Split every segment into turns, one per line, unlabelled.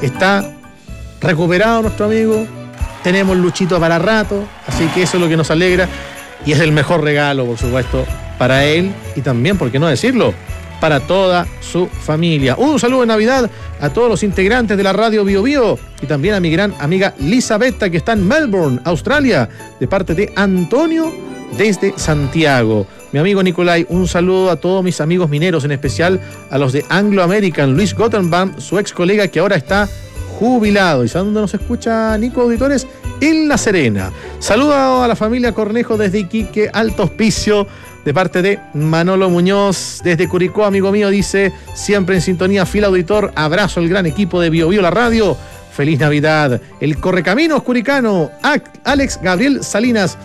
está recuperado nuestro amigo. Tenemos Luchito para rato, así que eso es lo que nos alegra y es el mejor regalo, por supuesto, para él y también, ¿por qué no decirlo?, para toda su familia. Un saludo de Navidad a todos los integrantes de la radio Bio Bio y también a mi gran amiga Lisa Betta, que está en Melbourne, Australia, de parte de Antonio desde Santiago. Mi amigo Nicolai, un saludo a todos mis amigos mineros, en especial a los de Anglo American, Luis Gottenbaum, su ex colega que ahora está jubilado. ¿Y saben dónde nos escucha, Nico, auditores? En La Serena. Saludo a la familia Cornejo desde Iquique, Alto Hospicio, de parte de Manolo Muñoz. Desde Curicó, amigo mío, dice, siempre en sintonía, fiel auditor. Abrazo al gran equipo de Bio Bio la radio. Feliz Navidad. El Correcaminos curicano, Alex Gabriel Salinas,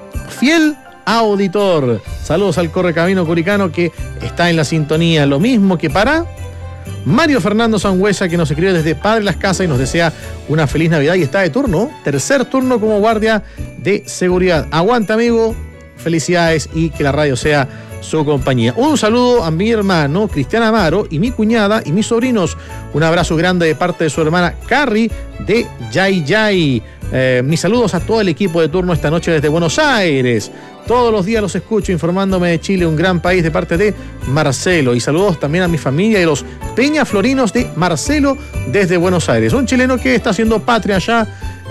fiel auditor. Saludos al Correcamino curicano que está en la sintonía. Lo mismo que para Mario Fernando Sangüesa, que nos escribe desde Padre Las Casas y nos desea una feliz Navidad y está de turno, tercer turno como guardia de seguridad. Aguanta, amigo, felicidades y que la radio sea su compañía. Un saludo a mi hermano Cristian Amaro y mi cuñada y mis sobrinos. Un abrazo grande de parte de su hermana Carrie de Yay Yay. Mis saludos a todo el equipo de turno esta noche desde Buenos Aires. Todos los días los escucho informándome de Chile, un gran país, de parte de Marcelo. Y saludos también a mi familia y los peñaflorinos de Marcelo desde Buenos Aires. Un chileno que está haciendo patria allá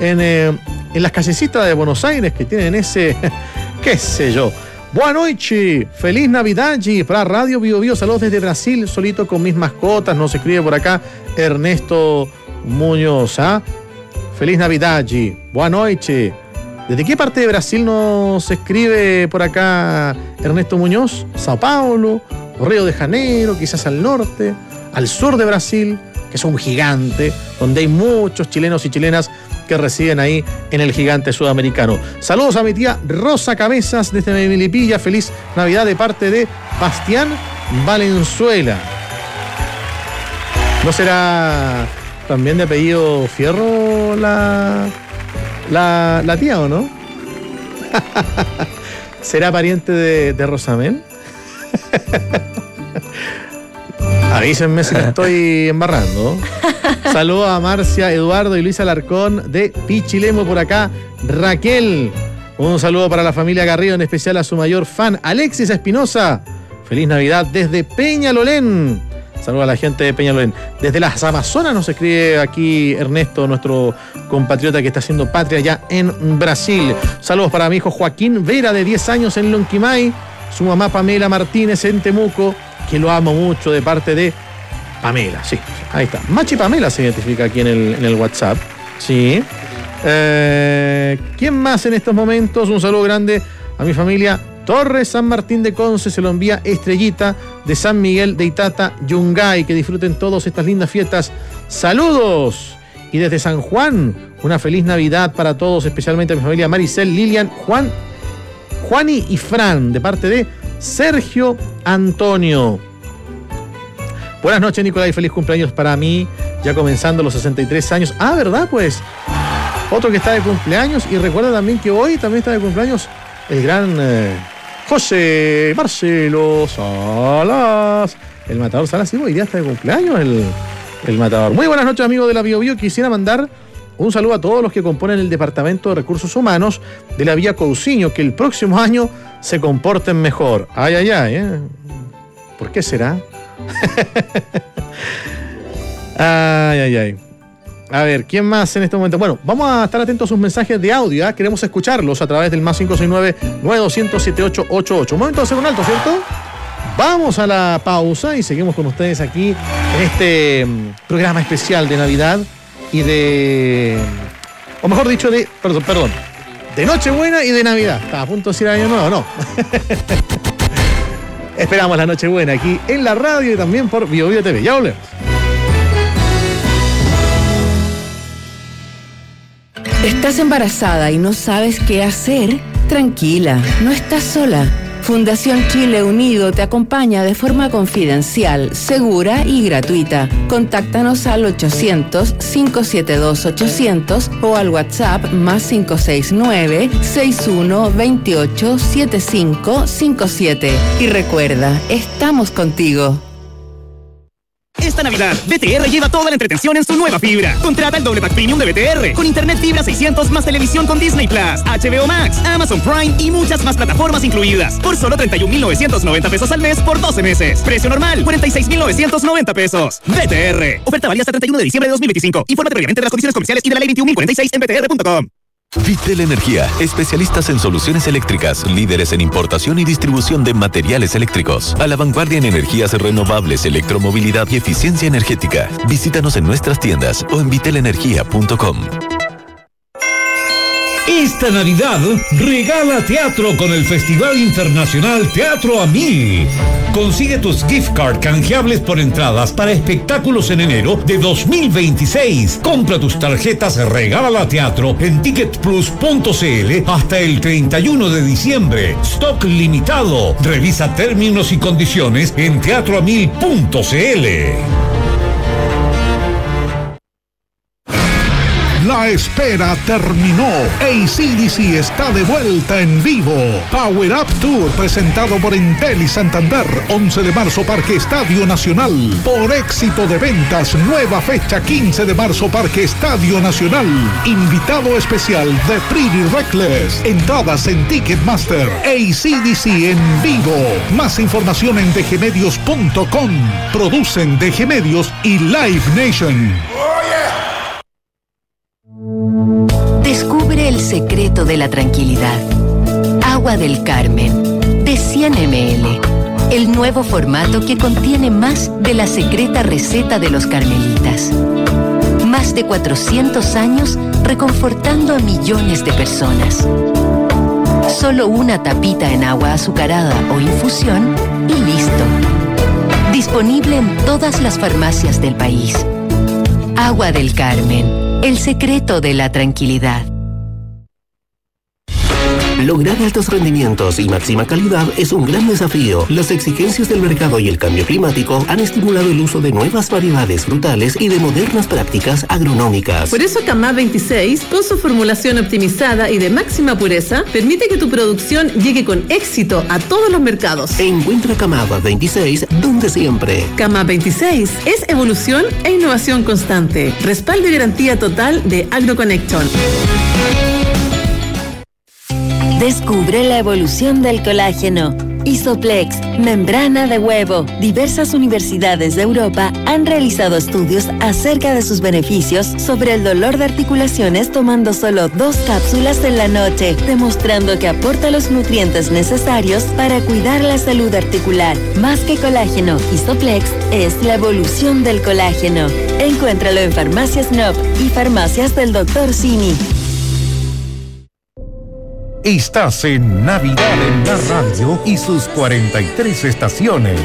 en las callecitas de Buenos Aires, que tienen ese, qué sé yo. Boa noite, feliz Navidad para Radio Bio Bio. Saludos desde Brasil, solito con mis mascotas. Nos escribe por acá Ernesto Muñoz. Feliz Navidad, boa noite. ¿Desde qué parte de Brasil nos escribe por acá Ernesto Muñoz? Sao Paulo, Río de Janeiro, quizás al norte, al sur de Brasil, que es un gigante, donde hay muchos chilenos y chilenas que residen ahí en el gigante sudamericano. Saludos a mi tía Rosa Cabezas desde Melipilla. Feliz Navidad de parte de Bastián Valenzuela. ¿No será también de apellido Fierro la tía, o no? ¿Será pariente de Rosamel? Avísenme si me estoy embarrando. Saludos a Marcia, Eduardo y Luis Alarcón de Pichilemo por acá. Raquel, un saludo para la familia Garrido, en especial a su mayor fan, Alexis Espinosa. Feliz Navidad desde Peñalolén. Saludos a la gente de Peñalolén. Desde las Amazonas nos escribe aquí Ernesto, nuestro compatriota que está haciendo patria allá en Brasil. Saludos para mi hijo Joaquín Vera, de 10 años, en Lonquimay. Su mamá Pamela Martínez en Temuco, que lo amo mucho, de parte de Pamela. Sí, ahí está. Machi Pamela se identifica aquí en el WhatsApp. Sí. ¿Quién más en estos momentos? Un saludo grande a mi familia Torres San Martín de Conce. Se lo envía Estrellita de San Miguel de Itata, Yungay. Que disfruten todos estas lindas fiestas. ¡Saludos! Y desde San Juan, una feliz Navidad para todos, especialmente a mi familia Maricel, Lilian, Juani y Fran, de parte de Sergio Antonio. Buenas noches, Nicolai, feliz cumpleaños para mí, ya comenzando los 63 años. Ah, ¿verdad? Pues otro que está de cumpleaños. Y recuerda también que hoy también está de cumpleaños el gran José Marcelo Salas, el matador Salas. Sí, hoy día está de cumpleaños el matador. Muy buenas noches, amigos de la Bio Bio. Quisiera mandar un saludo a todos los que componen el Departamento de Recursos Humanos de la Vía Cousiño, que el próximo año se comporten mejor. Ay, ay, ay, ¿Por qué será? Ay, ay, ay. A ver, ¿quién más en este momento? Bueno, vamos a estar atentos a sus mensajes de audio, Queremos escucharlos a través del más 569-9200-7888. Un momento de hacer un alto, ¿cierto? Vamos a la pausa y seguimos con ustedes aquí en este programa especial de Navidad y de... o mejor dicho, perdón, de Nochebuena y de Navidad. Estaba a punto de decir Año Nuevo, no. Esperamos la Nochebuena aquí en la radio y también por Bio Bio TV. Ya volvemos.
¿Estás embarazada y no sabes qué hacer? Tranquila, no estás sola. Fundación Chile Unido te acompaña de forma confidencial, segura y gratuita. Contáctanos al 800-572-800 o al WhatsApp más 569-6128-7557. Y recuerda, estamos contigo.
esta Navidad, BTR lleva toda la entretención en su nueva fibra. Contrata el doble pack premium de BTR con internet fibra 600 más televisión con Disney Plus, HBO Max, Amazon Prime y muchas más plataformas incluidas. Por solo 31,990 pesos al mes por 12 meses. Precio normal, 46,990 pesos. BTR. Oferta válida hasta 31 de diciembre de 2025. Infórmate previamente de las condiciones comerciales y de la ley 21.046 en btr.com.
Vitel Energía, especialistas en soluciones eléctricas, líderes en importación y distribución de materiales eléctricos, a la vanguardia en energías renovables, electromovilidad y eficiencia energética. Visítanos en nuestras tiendas o en vitelenergia.com.
Esta Navidad regala teatro con el Festival Internacional Teatro a 1000. Consigue tus gift card canjeables por entradas para espectáculos en enero de 2026. Compra tus tarjetas Regálala Teatro en ticketplus.cl hasta el 31 de diciembre. Stock limitado. Revisa términos y condiciones en teatroamil.cl.
La espera terminó. AC/DC está de vuelta en vivo. Power Up Tour presentado por Entel y Santander. 11 de marzo Parque Estadio Nacional. Por éxito de ventas, nueva fecha 15 de marzo Parque Estadio Nacional. Invitado especial de Pretty Reckless. Entradas en Ticketmaster. AC/DC en vivo. Más información en dgmedios.com. Producen DG Medios y Live Nation.
Descubre el secreto de la tranquilidad. Agua del Carmen, de 100 ml. El nuevo formato que contiene más de la secreta receta de los carmelitas. Más de 400 años reconfortando a millones de personas. Solo una tapita en agua azucarada o infusión y listo. Disponible en todas las farmacias del país. Agua del Carmen. El secreto de la tranquilidad.
Lograr altos rendimientos y máxima calidad es un gran desafío. Las exigencias del mercado y el cambio climático han estimulado el uso de nuevas variedades frutales y de modernas prácticas agronómicas.
Por eso Camá 26, con su formulación optimizada y de máxima pureza, permite que tu producción llegue con éxito a todos los mercados.
Encuentra Camá 26 donde siempre.
Camá 26 es evolución e innovación constante. Respaldo y garantía total de AgroConnection.
Descubre la evolución del colágeno. Isoplex, membrana de huevo. Diversas universidades de Europa han realizado estudios acerca de sus beneficios sobre el dolor de articulaciones tomando solo 2 cápsulas en la noche, demostrando que aporta los nutrientes necesarios para cuidar la salud articular. Más que colágeno, Isoplex es la evolución del colágeno. Encuéntralo en Farmacias NOP y Farmacias del Dr. Simi.
Estás en Navidad en la radio y sus 43 estaciones.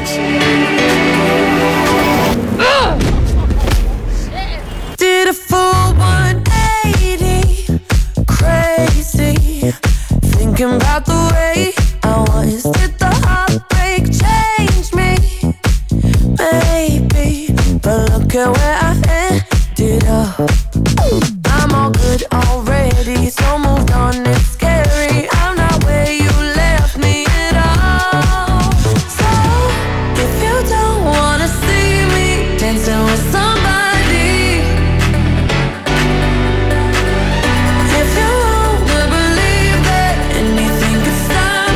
Did a full 180, crazy, thinking about the way I was. Did the heartbreak change me? Maybe, but look at where I ended up. I'm all good already, so moved on, it's scary. I'm not where you left me at all. So, if you don't wanna see me dancing with somebody, if you wanna believe that anything could stop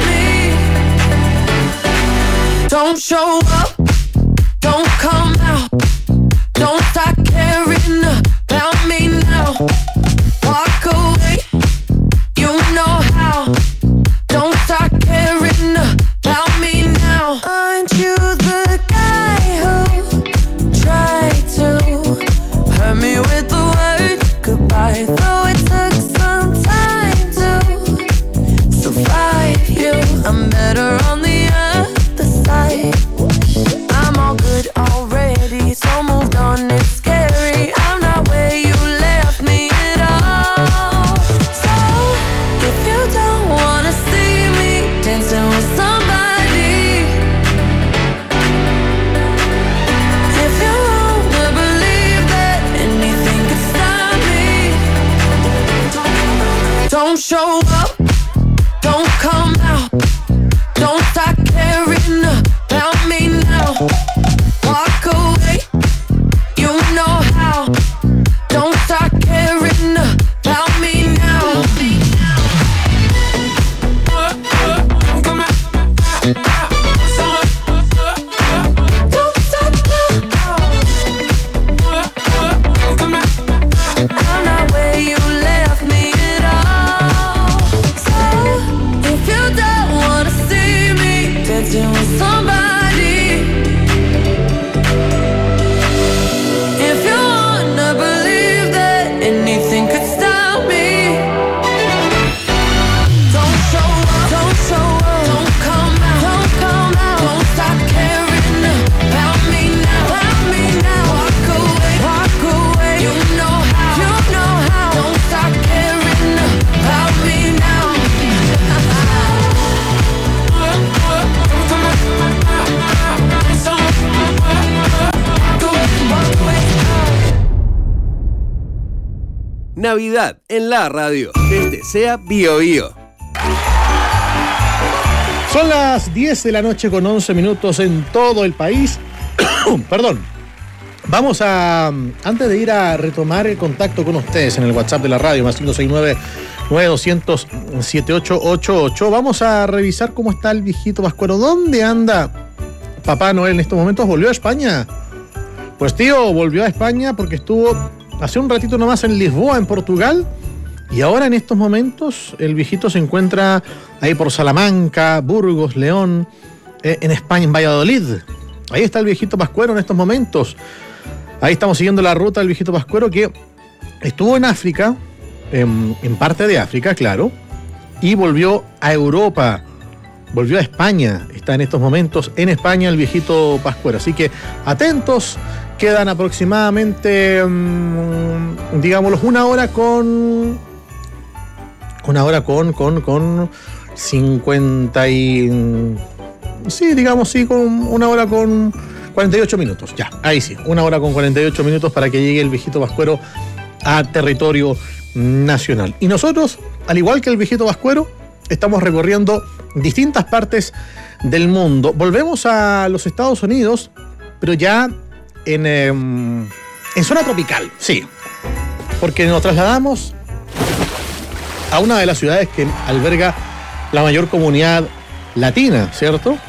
me, don't show up, don't come out, don't start caring about me now. Walk away, you know how. Don't start caring about me now. Aren't you the guy who tried to hurt me with the word goodbye? Though it took some time to survive you, I'm better on the other side. I'm all good already, so moved on, it's scary. I'm not where you left me at all. So, if you don't wanna see me dancing with somebody, if you wanna believe that anything could stop me, don't show up, don't come out, don't start caring about me now. Walk away,
Navidad en la radio. Este sea Bio Bio.
Son las 10 de la noche con 11 minutos en todo el país. Perdón. Vamos a, antes de ir a retomar el contacto con ustedes en el WhatsApp de la radio, más 569-9200-7888, vamos a revisar cómo está el viejito Pascuero. ¿Dónde anda Papá Noel en estos momentos? ¿Volvió a España? Pues tío, volvió a España porque estuvo hace un ratito nomás en Lisboa, en Portugal, y ahora en estos momentos el viejito se encuentra ahí por Salamanca, Burgos, León, en España, en Valladolid. Ahí está el viejito Pascuero en estos momentos. Ahí estamos siguiendo la ruta del viejito Pascuero, que estuvo en África, en parte de África, claro, y volvió a Europa, volvió a España. Está en estos momentos en España el viejito Pascuero. Así que atentos, quedan aproximadamente, digámoslo, una hora con 50 y... Sí, digamos, sí, con una hora con 48 minutos. Ya, ahí sí, una hora con 48 minutos para que llegue el viejito Pascuero a territorio nacional. Y nosotros, al igual que el viejito Pascuero, estamos recorriendo distintas partes del mundo. Volvemos a los Estados Unidos, pero ya en zona tropical, sí. Porque nos trasladamos a una de las ciudades que alberga la mayor comunidad latina, ¿cierto?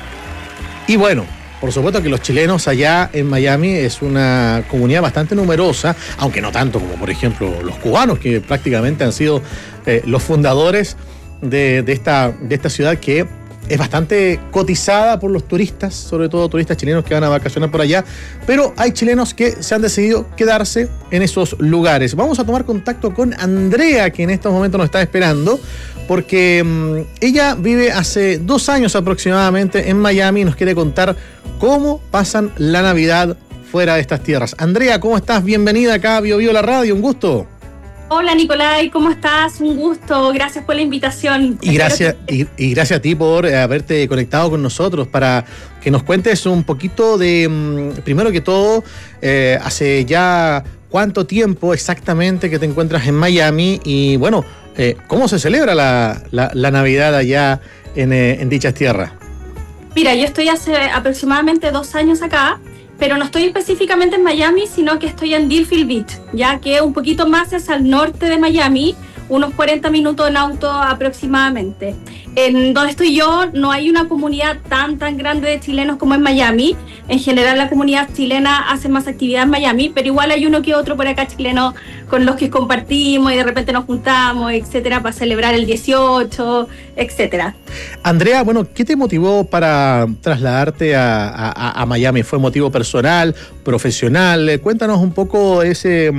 Y bueno, por supuesto que los chilenos allá en Miami es una comunidad bastante numerosa, aunque no tanto como, por ejemplo, los cubanos, que prácticamente han sido los fundadores de esta ciudad, que es bastante cotizada por los turistas, sobre todo turistas chilenos que van a vacacionar por allá, pero hay chilenos que se han decidido quedarse en esos lugares. Vamos a tomar contacto con Andrea, que en estos momentos nos está esperando, porque ella vive hace 2 años aproximadamente en Miami y nos quiere contar cómo pasan la Navidad fuera de estas tierras. Andrea, ¿cómo estás? Bienvenida acá a Bio Bio la radio, un gusto.
Hola Nicolai, ¿cómo estás? Un gusto, gracias por la invitación.
Y gracias a ti por haberte conectado con nosotros para que nos cuentes un poquito de, primero que todo, hace ya cuánto tiempo exactamente que te encuentras en Miami y bueno, ¿cómo se celebra la Navidad allá en dichas tierras?
Mira, yo estoy hace aproximadamente 2 años acá, pero no estoy específicamente en Miami, sino que estoy en Deerfield Beach, ya que un poquito más es al norte de Miami, unos 40 minutos en auto aproximadamente. En donde estoy yo no hay una comunidad tan grande de chilenos como en Miami. En general la comunidad chilena hace más actividad en Miami, pero igual hay uno que otro por acá chileno con los que compartimos y de repente nos juntamos, etcétera, para celebrar el 18, etcétera.
Andrea, bueno, ¿qué te motivó para trasladarte a Miami? ¿Fue motivo personal, profesional? Cuéntanos un poco ese...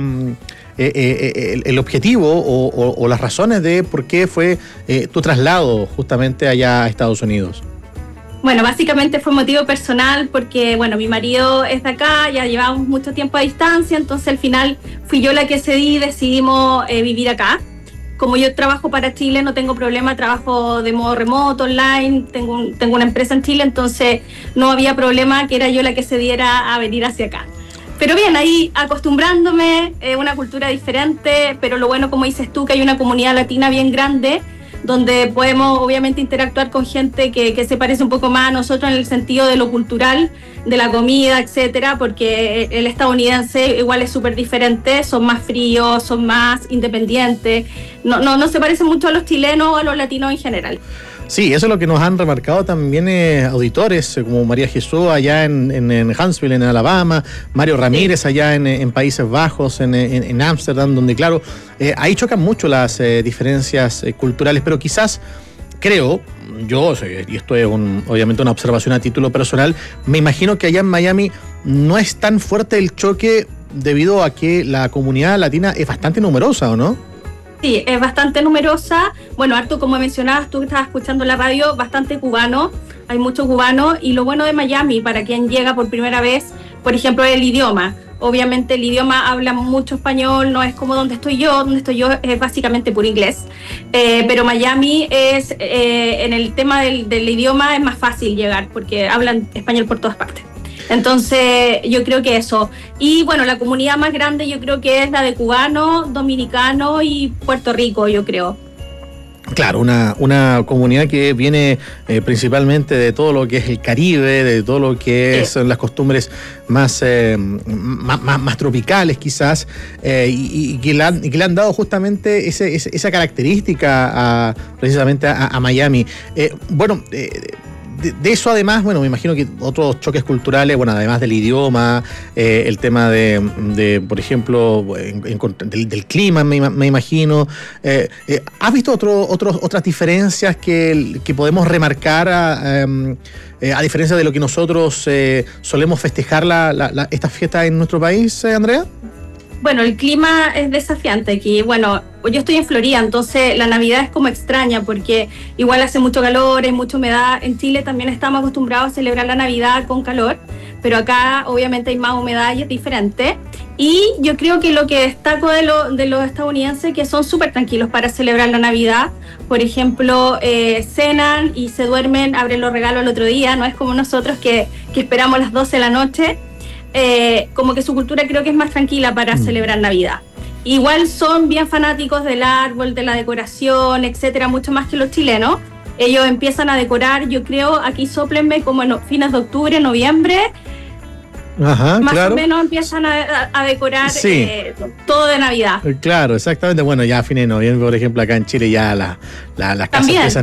el objetivo o las razones de por qué fue tu traslado justamente allá a Estados Unidos.
Bueno, básicamente fue motivo personal porque, bueno, mi marido es de acá, ya llevamos mucho tiempo a distancia, entonces al final fui yo la que decidimos vivir acá. Como yo trabajo para Chile, no tengo problema, trabajo de modo remoto, online, tengo una empresa en Chile, entonces no había problema que era yo la que se diera a venir hacia acá. Pero bien, ahí acostumbrándome, una cultura diferente, pero lo bueno, como dices tú, que hay una comunidad latina bien grande, donde podemos obviamente interactuar con gente que se parece un poco más a nosotros en el sentido de lo cultural, de la comida, etcétera, porque el estadounidense igual es súper diferente, son más fríos, son más independientes, no se parecen mucho a los chilenos o a los latinos en general.
Sí, eso es lo que nos han remarcado también auditores como María Jesús allá en Huntsville, en Alabama, Mario Ramírez allá en Países Bajos, en Ámsterdam, donde claro, ahí chocan mucho las diferencias culturales, pero quizás, creo, yo, y esto es obviamente una observación a título personal, me imagino que allá en Miami no es tan fuerte el choque debido a que la comunidad latina es bastante numerosa, ¿o no?
Sí, es bastante numerosa. Bueno, harto, como mencionabas, tú que estabas escuchando la radio, bastante cubano, hay mucho cubano, y lo bueno de Miami, para quien llega por primera vez, por ejemplo, es el idioma. Obviamente el idioma habla mucho español, no es como donde estoy yo es básicamente puro inglés, pero Miami es, en el tema del idioma es más fácil llegar, porque hablan español por todas partes. Entonces, yo creo que eso. Y bueno, la comunidad más grande yo creo que es la de cubanos, dominicanos y Puerto Rico, yo creo.
Claro, una comunidad que viene principalmente de todo lo que es el Caribe, de todo lo que son las costumbres más tropicales quizás, y que le han dado justamente esa característica precisamente a Miami. De eso además, bueno, me imagino que otros choques culturales, bueno, además del idioma, el tema de por ejemplo, del clima, me imagino. ¿Has visto otras diferencias que podemos remarcar a diferencia de lo que nosotros solemos festejar esta fiesta en nuestro país, Andrea?
Bueno, el clima es desafiante aquí. Bueno, yo estoy en Florida, entonces la Navidad es como extraña porque igual hace mucho calor, hay mucha humedad. En Chile también estamos acostumbrados a celebrar la Navidad con calor, pero acá obviamente hay más humedad y es diferente. Y yo creo que lo que destaco de los estadounidenses es que son súper tranquilos para celebrar la Navidad. Por ejemplo, cenan y se duermen, abren los regalos el otro día. No es como nosotros que esperamos las 12 de la noche. Como que su cultura creo que es más tranquila para celebrar Navidad. Igual son bien fanáticos del árbol, de la decoración, etcétera, mucho más que los chilenos. Ellos empiezan a decorar, yo creo, aquí sóplenme como en fines de octubre, noviembre.
Ajá,
más
claro.
o menos empiezan a decorar todo de Navidad.
Claro, exactamente. Bueno, ya a fines de noviembre, por ejemplo, acá en Chile ya las casas empiezan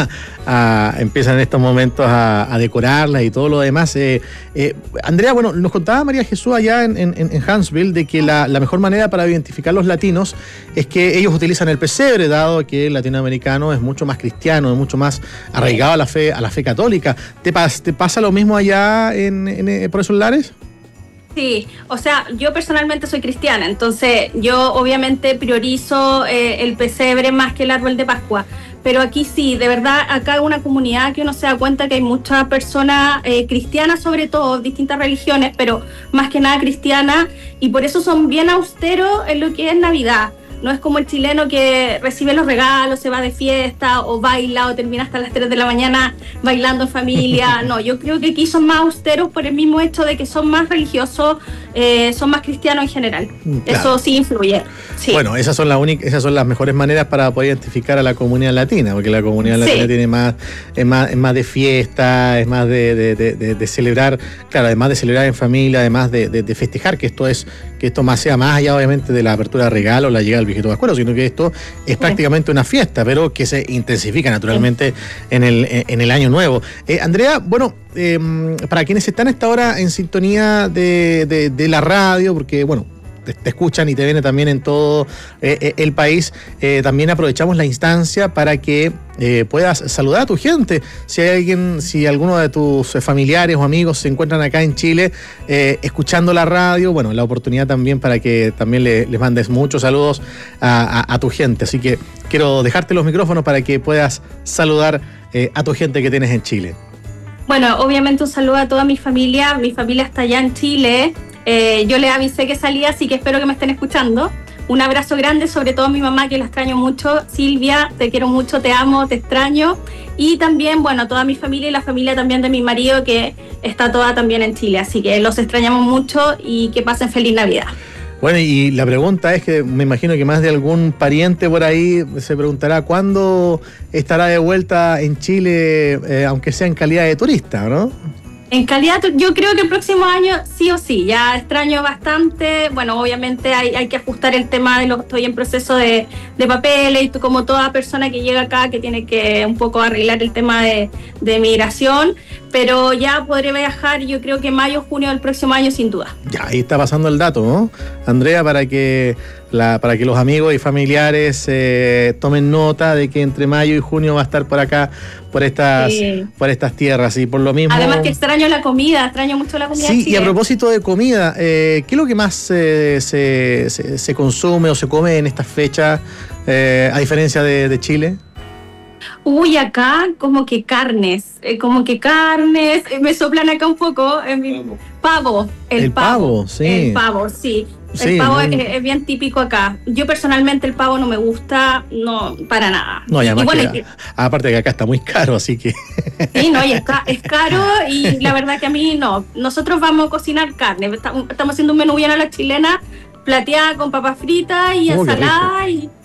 empiezan en estos momentos a decorarlas y todo lo demás. Andrea, bueno, nos contaba María Jesús allá en Huntsville de que la mejor manera para identificar los latinos es que ellos utilizan el pesebre, dado que el latinoamericano es mucho más cristiano, es mucho más arraigado a la fe católica. ¿Te pasa lo mismo allá por esos lares?
Sí, o sea, yo personalmente soy cristiana, entonces yo obviamente priorizo el pesebre más que el árbol de Pascua, pero aquí sí, de verdad, acá hay una comunidad que uno se da cuenta que hay muchas personas cristianas, sobre todo, distintas religiones, pero más que nada cristianas, y por eso son bien austeros en lo que es Navidad. No es como el chileno que recibe los regalos, se va de fiesta o baila o termina hasta las 3 de la mañana bailando en familia. No, yo creo que aquí son más austeros por el mismo hecho de que son más religiosos, son más cristianos en general. Claro. Eso sí influye. Sí.
Bueno, esas son las mejores maneras para poder identificar a la comunidad latina, porque la comunidad latina tiene es más de fiesta, es más de celebrar, claro, además de celebrar en familia, además de festejar, que esto más sea más allá obviamente de la apertura de regalos, la llegada del viejito pascuero, sino que esto es prácticamente una fiesta, pero que se intensifica naturalmente en el año nuevo. Andrea, bueno, para quienes están a esta hora en sintonía de la radio, porque bueno, te escuchan y te ven también en todo el país, también aprovechamos la instancia para que puedas saludar a tu gente. Si alguno de tus familiares o amigos se encuentran acá en Chile escuchando la radio, bueno, la oportunidad también para que también les mandes muchos saludos a tu gente. Así que quiero dejarte los micrófonos para que puedas saludar a tu gente que tienes en Chile.
Bueno, obviamente un saludo a toda mi familia está allá en Chile. Yo les avisé que salía, así que espero que me estén escuchando. Un abrazo grande, sobre todo a mi mamá, que la extraño mucho. Silvia, te quiero mucho, te amo, te extraño. Y también, bueno, a toda mi familia y la familia también de mi marido, que está toda también en Chile. Así que los extrañamos mucho y que pasen feliz Navidad.
Bueno, y la pregunta es que me imagino que más de algún pariente por ahí se preguntará cuándo estará de vuelta en Chile, aunque sea en calidad de turista, ¿no?
En calidad, yo creo que el próximo año sí o sí, ya extraño bastante. Bueno, obviamente hay que ajustar el tema estoy en proceso de papeles, y como toda persona que llega acá que tiene que un poco arreglar el tema de migración, pero ya podré viajar yo creo que mayo, junio del próximo año sin duda.
Ya, ahí está pasando el dato, ¿no? Andrea, para que los amigos y familiares tomen nota de que entre mayo y junio va a estar por acá, por estas tierras, y por lo mismo...
Además que extraño mucho la comida.
Sí, y a propósito de comida, ¿qué es lo que más se consume o se come en estas fechas, a diferencia de Chile?
Uy, acá como que carnes, me soplan acá un poco. Pavo, el pavo, sí. El pavo, sí.
Sí,
el pavo es bien típico acá. Yo personalmente el pavo no me gusta, no, para nada.
No, y además
bueno,
aparte que acá está muy caro, así que...
Sí, no, y es caro y la verdad que a mí no. Nosotros vamos a cocinar carne, estamos haciendo un menú bien a la chilena, plateada con papas fritas y ensalada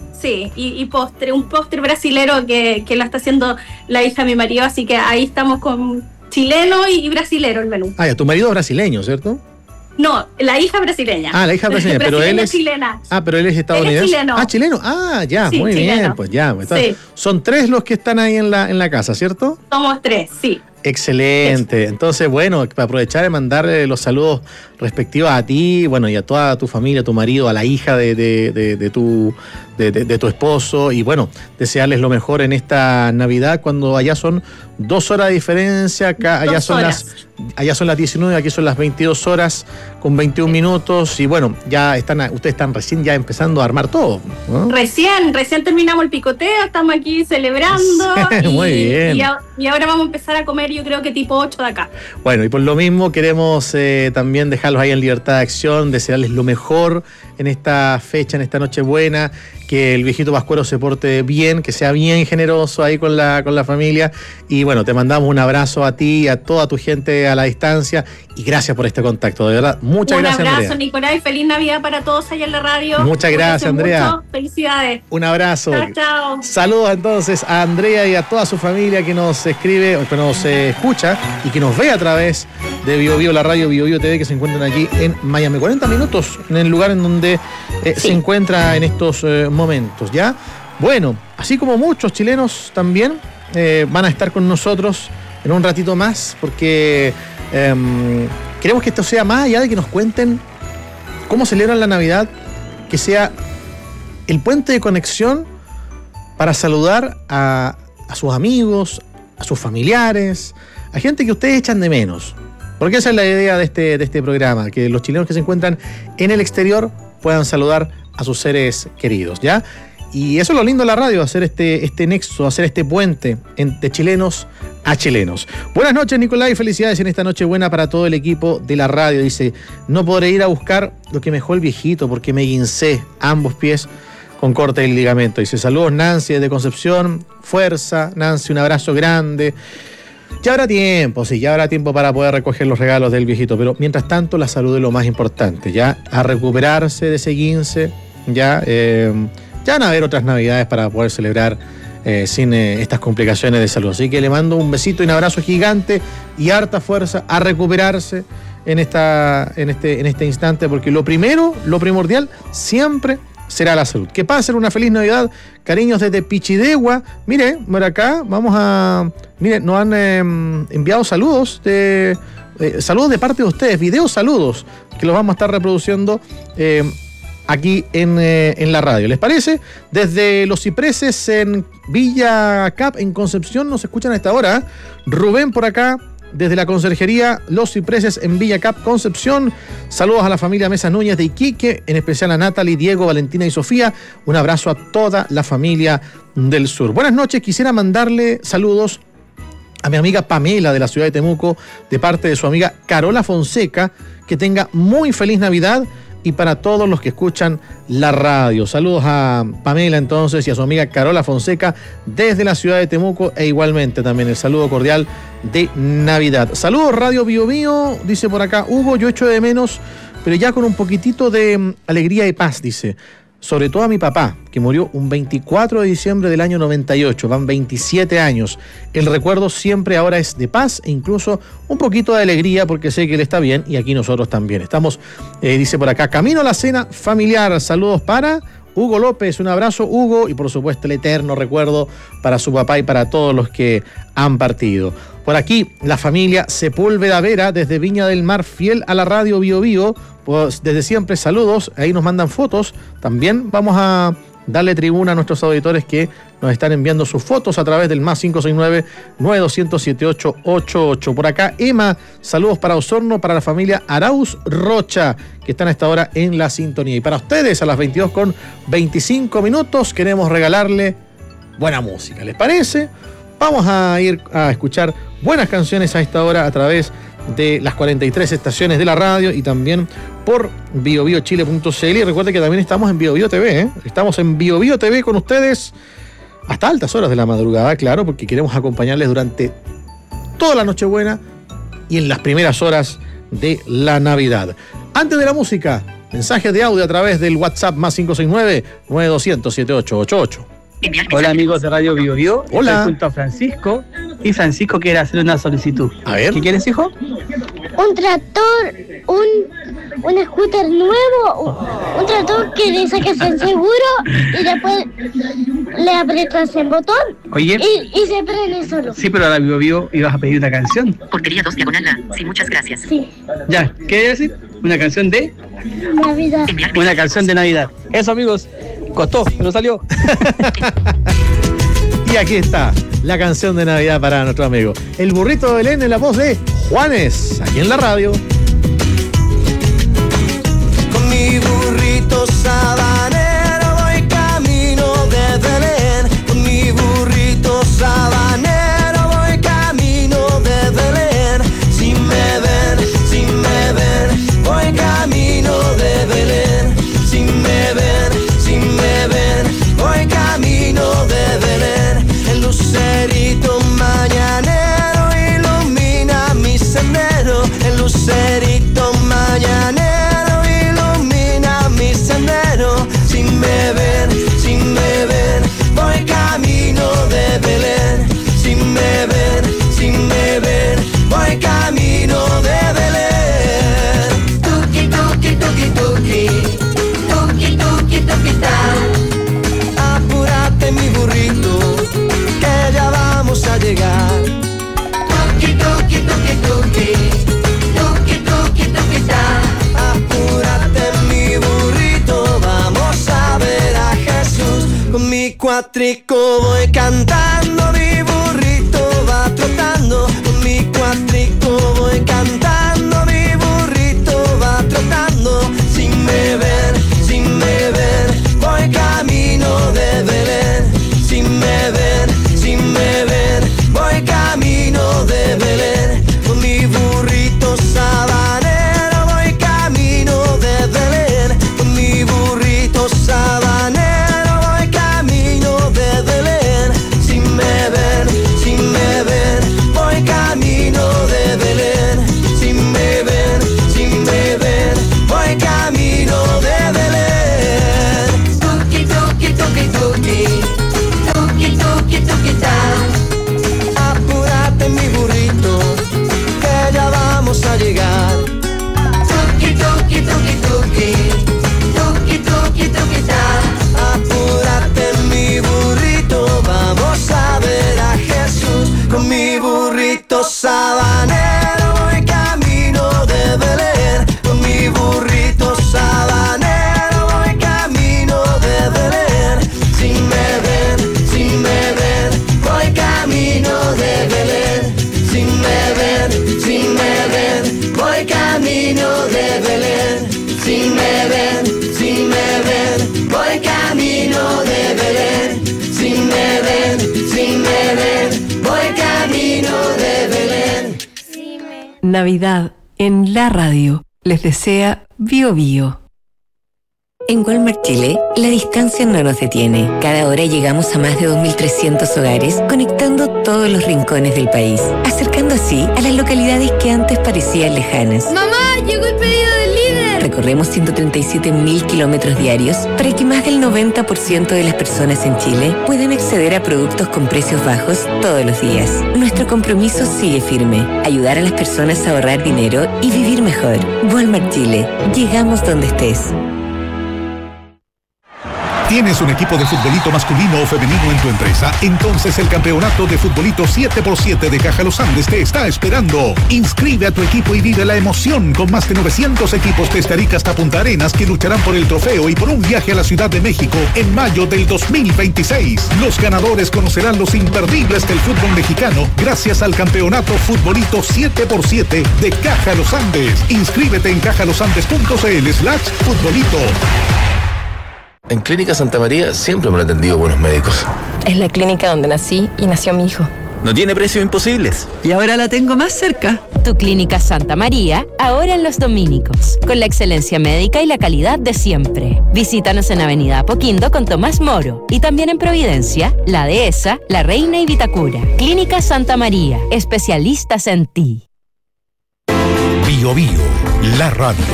y postre, un postre brasilero que lo está haciendo la hija de mi marido, así que ahí estamos con chileno y brasilero el menú.
Ah, ya, tu marido es brasileño, ¿cierto?
No, la hija brasileña.
Ah, la hija brasileña, pero él es
chilena.
Ah, pero él es estadounidense.
Él es chileno.
Ah, chileno. Ah, ya,
sí,
muy
chileno.
bien, pues ya.
Sí.
Son 3 los que están ahí en la casa, ¿cierto?
Somos 3, sí.
Excelente. Entonces, bueno, para aprovechar de mandarle los saludos respectivos a ti, bueno, y a toda tu familia, a tu marido, a la hija de tu esposo, y bueno, desearles lo mejor en esta Navidad, cuando allá son 2 horas de diferencia, acá allá son las 19, aquí son las 22 horas con 21 minutos, y bueno, ya ustedes están recién ya empezando a armar todo, ¿no?
Recién terminamos el picoteo, estamos aquí celebrando.
Muy bien.
Y ahora vamos a empezar a comer, yo creo que tipo 8 de acá.
Bueno, y por lo mismo queremos también dejarlos ahí en libertad de acción, desearles lo mejor en esta fecha, en esta Nochebuena, que el viejito Pascuero se porte bien, que sea bien generoso ahí con la familia. Y bueno, te mandamos un abrazo a ti y a toda tu gente a la distancia. Y gracias por este contacto, de verdad. Muchas gracias, Andrea.
Un abrazo, Nicolás, y feliz Navidad para todos allá en la radio.
Muchas gracias, Andrea.
Felicidades.
Un abrazo.
Chao, chao.
Saludos entonces a Andrea y a toda su familia que nos escribe, que nos escucha y que nos ve a través de BioBio, la radio BioBio TV, que se encuentran aquí en Miami. 40 minutos en el lugar en donde se encuentra en estos momentos, ¿ya? Bueno, así como muchos chilenos también van a estar con nosotros en un ratito más, porque queremos que esto sea más allá de que nos cuenten cómo celebran la Navidad, que sea el puente de conexión para saludar a sus amigos, a sus familiares, a gente que ustedes echan de menos. Porque esa es la idea de este programa, que los chilenos que se encuentran en el exterior puedan saludar a sus seres queridos, ¿ya? Y eso es lo lindo de la radio, hacer este nexo, hacer este puente de chilenos a chilenos. Buenas noches, Nicolás, y felicidades en esta noche buena para todo el equipo de la radio. Dice, no podré ir a buscar lo que me dejó el viejito porque me guincé ambos pies con corte del ligamento. Dice, saludos, Nancy desde Concepción, fuerza, Nancy, un abrazo grande. Ya habrá tiempo para poder recoger los regalos del viejito, pero mientras tanto la salud es lo más importante, ya a recuperarse de ese guince, ya van a haber otras navidades para poder celebrar sin estas complicaciones de salud. Así que le mando un besito y un abrazo gigante y harta fuerza a recuperarse en este instante, porque lo primordial siempre será la salud. Que pasen una feliz Navidad, cariños desde Pichidegua. Mire, por acá nos han enviado saludos de parte de ustedes, videos saludos, que los vamos a estar reproduciendo aquí en la radio. ¿Les parece? Desde Los Cipreses en Villa Cap, en Concepción, nos escuchan a esta hora. Rubén por acá, desde la conserjería Los Cipreses en Villa Cap, Concepción. Saludos a la familia Mesa Núñez de Iquique, en especial a Natalie, Diego, Valentina y Sofía. Un abrazo a toda la familia del sur. Buenas noches, quisiera mandarle saludos a mi amiga Pamela de la ciudad de Temuco, de parte de su amiga Carola Fonseca. Que tenga muy feliz Navidad, y para todos los que escuchan la radio. Saludos a Pamela entonces y a su amiga Carola Fonseca desde la ciudad de Temuco, e igualmente también el saludo cordial de Navidad. Saludos Radio BioBio, dice por acá Hugo, yo echo de menos, pero ya con un poquitito de alegría y paz, dice. Sobre todo a mi papá, que murió un 24 de diciembre del año 98, van 27 años. El recuerdo siempre ahora es de paz e incluso un poquito de alegría, porque sé que él está bien y aquí nosotros también. Estamos, dice por acá, camino a la cena familiar. Saludos para Hugo López, un abrazo Hugo, y por supuesto el eterno recuerdo para su papá y para todos los que han partido. Por aquí, la familia Sepúlveda Vera, desde Viña del Mar, fiel a la radio BioBio, pues desde siempre saludos, ahí nos mandan fotos. También vamos a darle tribuna a nuestros auditores que nos están enviando sus fotos a través del más 569-9200-7888. Por acá, Emma, saludos para Osorno, para la familia Arauz Rocha, que están a esta hora en la sintonía. Y para ustedes, a las 22:25, queremos regalarle buena música. ¿Les parece? Vamos a ir a escuchar buenas canciones a esta hora a través de las 43 estaciones de la radio, y también por biobiochile.cl. Y recuerde que también estamos en BioBio TV, ¿eh? Estamos en BioBio TV con ustedes hasta altas horas de la madrugada, claro, porque queremos acompañarles durante toda la Nochebuena y en las primeras horas de la Navidad. Antes de la música, mensajes de audio a través del WhatsApp más 569-9200-7888.
Hola amigos de Radio Bio Bio.
Hola.
Estoy junto a Francisco y Francisco quiere hacer una solicitud.
A ver.
¿Qué quieres, hijo?
Un tractor, un scooter nuevo, un tractor que le sacas el seguro y después le aprietas el botón.
Oye.
Y se prende solo.
Sí, pero ahora Bio Bio ibas a pedir una canción.
Porquería 2 diagonal A. Sí, muchas gracias.
Sí.
Ya, ¿qué debe decir? Una canción de
Navidad.
Una canción de Navidad. Eso, amigos. Costó, pero salió.
Y aquí está la canción de Navidad para nuestro amigo el burrito de Belén en la voz de Juanes, aquí en la radio.
Con mi burrito sabanero voy camino de Belén. Con mi burrito sabanero voy camino de Belén. Si me ven, voy camino de Belén. Si me ven, voy camino de Belén. El lucerito mañanero ilumina mi sendero. El lucerito mañanero ilumina mi sendero. Si me ven, voy camino de Belén. Si me ven, voy camino de Belén. Tuki, tuki, tuki, tuki. Tuki, tuki, tuki, ta. Apúrate mi burrito, que ya vamos a llegar. Tuki, tuki, tuki, tuki. Tuki, tuki, tuki, ta. Apúrate mi burrito, vamos a ver a Jesús. Con mi cuatrico voy cantando, mi burrito va trotando. Con mi cuatrico voy cantando, mi burrito va trotando. Si me ven, voy camino de Belén. Si me ven, voy camino de Belén. Con mi burrito sabanero voy camino de Belén. Con mi burrito sabanero voy camino de Belén. Si me ven, voy camino de Belén. Si me ven, voy camino de Belén. Tuki, tuki, tuki, tuki. Tuki, tuki, tuki, ta. Apúrate mi burrito, que ya vamos a llegar. Tuki, tuki, tuki, tuki. Tuki, tuki, tuki, ta. Apúrate mi burrito, vamos a ver a Jesús. Con mi burrito sabanero voy camino de Belén. Con mi burrito sabanero voy camino de Belén. Si me ven, voy camino de Belén. Si me ven, voy camino de Belén. Si me ven, voy camino de Belén. Si me ven, voy camino de Belén.
Navidad en la radio. Les desea Bio Bio.
En Walmart Chile, la distancia no nos detiene. Cada hora llegamos a más de 2.300 hogares, conectando todos los rincones del país, acercando así a las localidades que antes parecían lejanas.
¡Mamá! ¡Llegó el pedido del líder!
Recorremos 137.000 kilómetros diarios para que más del 90% de las personas en Chile puedan acceder a productos con precios bajos todos los días. Nuestro compromiso sigue firme: ayudar a las personas a ahorrar dinero y vivir mejor. Walmart Chile. Llegamos donde estés.
¿Tienes un equipo de futbolito masculino o femenino en tu empresa? Entonces el campeonato de futbolito 7x7 de Caja Los Andes te está esperando. Inscribe a tu equipo y vive la emoción con más de 900 equipos desde Arica hasta Punta Arenas que lucharán por el trofeo y por un viaje a la Ciudad de México en mayo del 2026. Los ganadores conocerán los imperdibles del fútbol mexicano gracias al campeonato futbolito 7x7 de Caja Los Andes. Inscríbete en cajalosandes.cl/futbolito.
En Clínica Santa María siempre me han atendido buenos médicos.
Es la clínica donde nací y nació mi hijo.
no tiene precios imposibles.
Y ahora la tengo más cerca.
Tu Clínica Santa María, ahora en Los Dominicos, con la excelencia médica y la calidad de siempre. Visítanos en Avenida Apoquindo con Tomás Moro y también en Providencia, La Dehesa, La Reina y Vitacura. Clínica Santa María, especialistas en ti.
Bio Bio, la radio.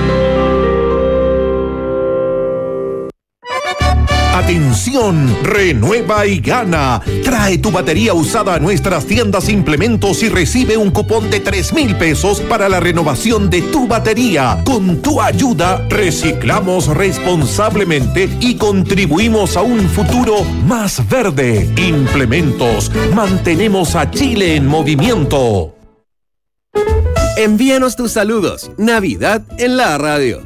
Atención, renueva y gana. Trae tu batería usada a nuestras tiendas Implementos y recibe un cupón de 3,000 pesos para la renovación de tu batería. Con tu ayuda, reciclamos responsablemente y contribuimos a un futuro más verde. Implementos, mantenemos a Chile en movimiento.
Envíanos tus saludos. Navidad en la radio.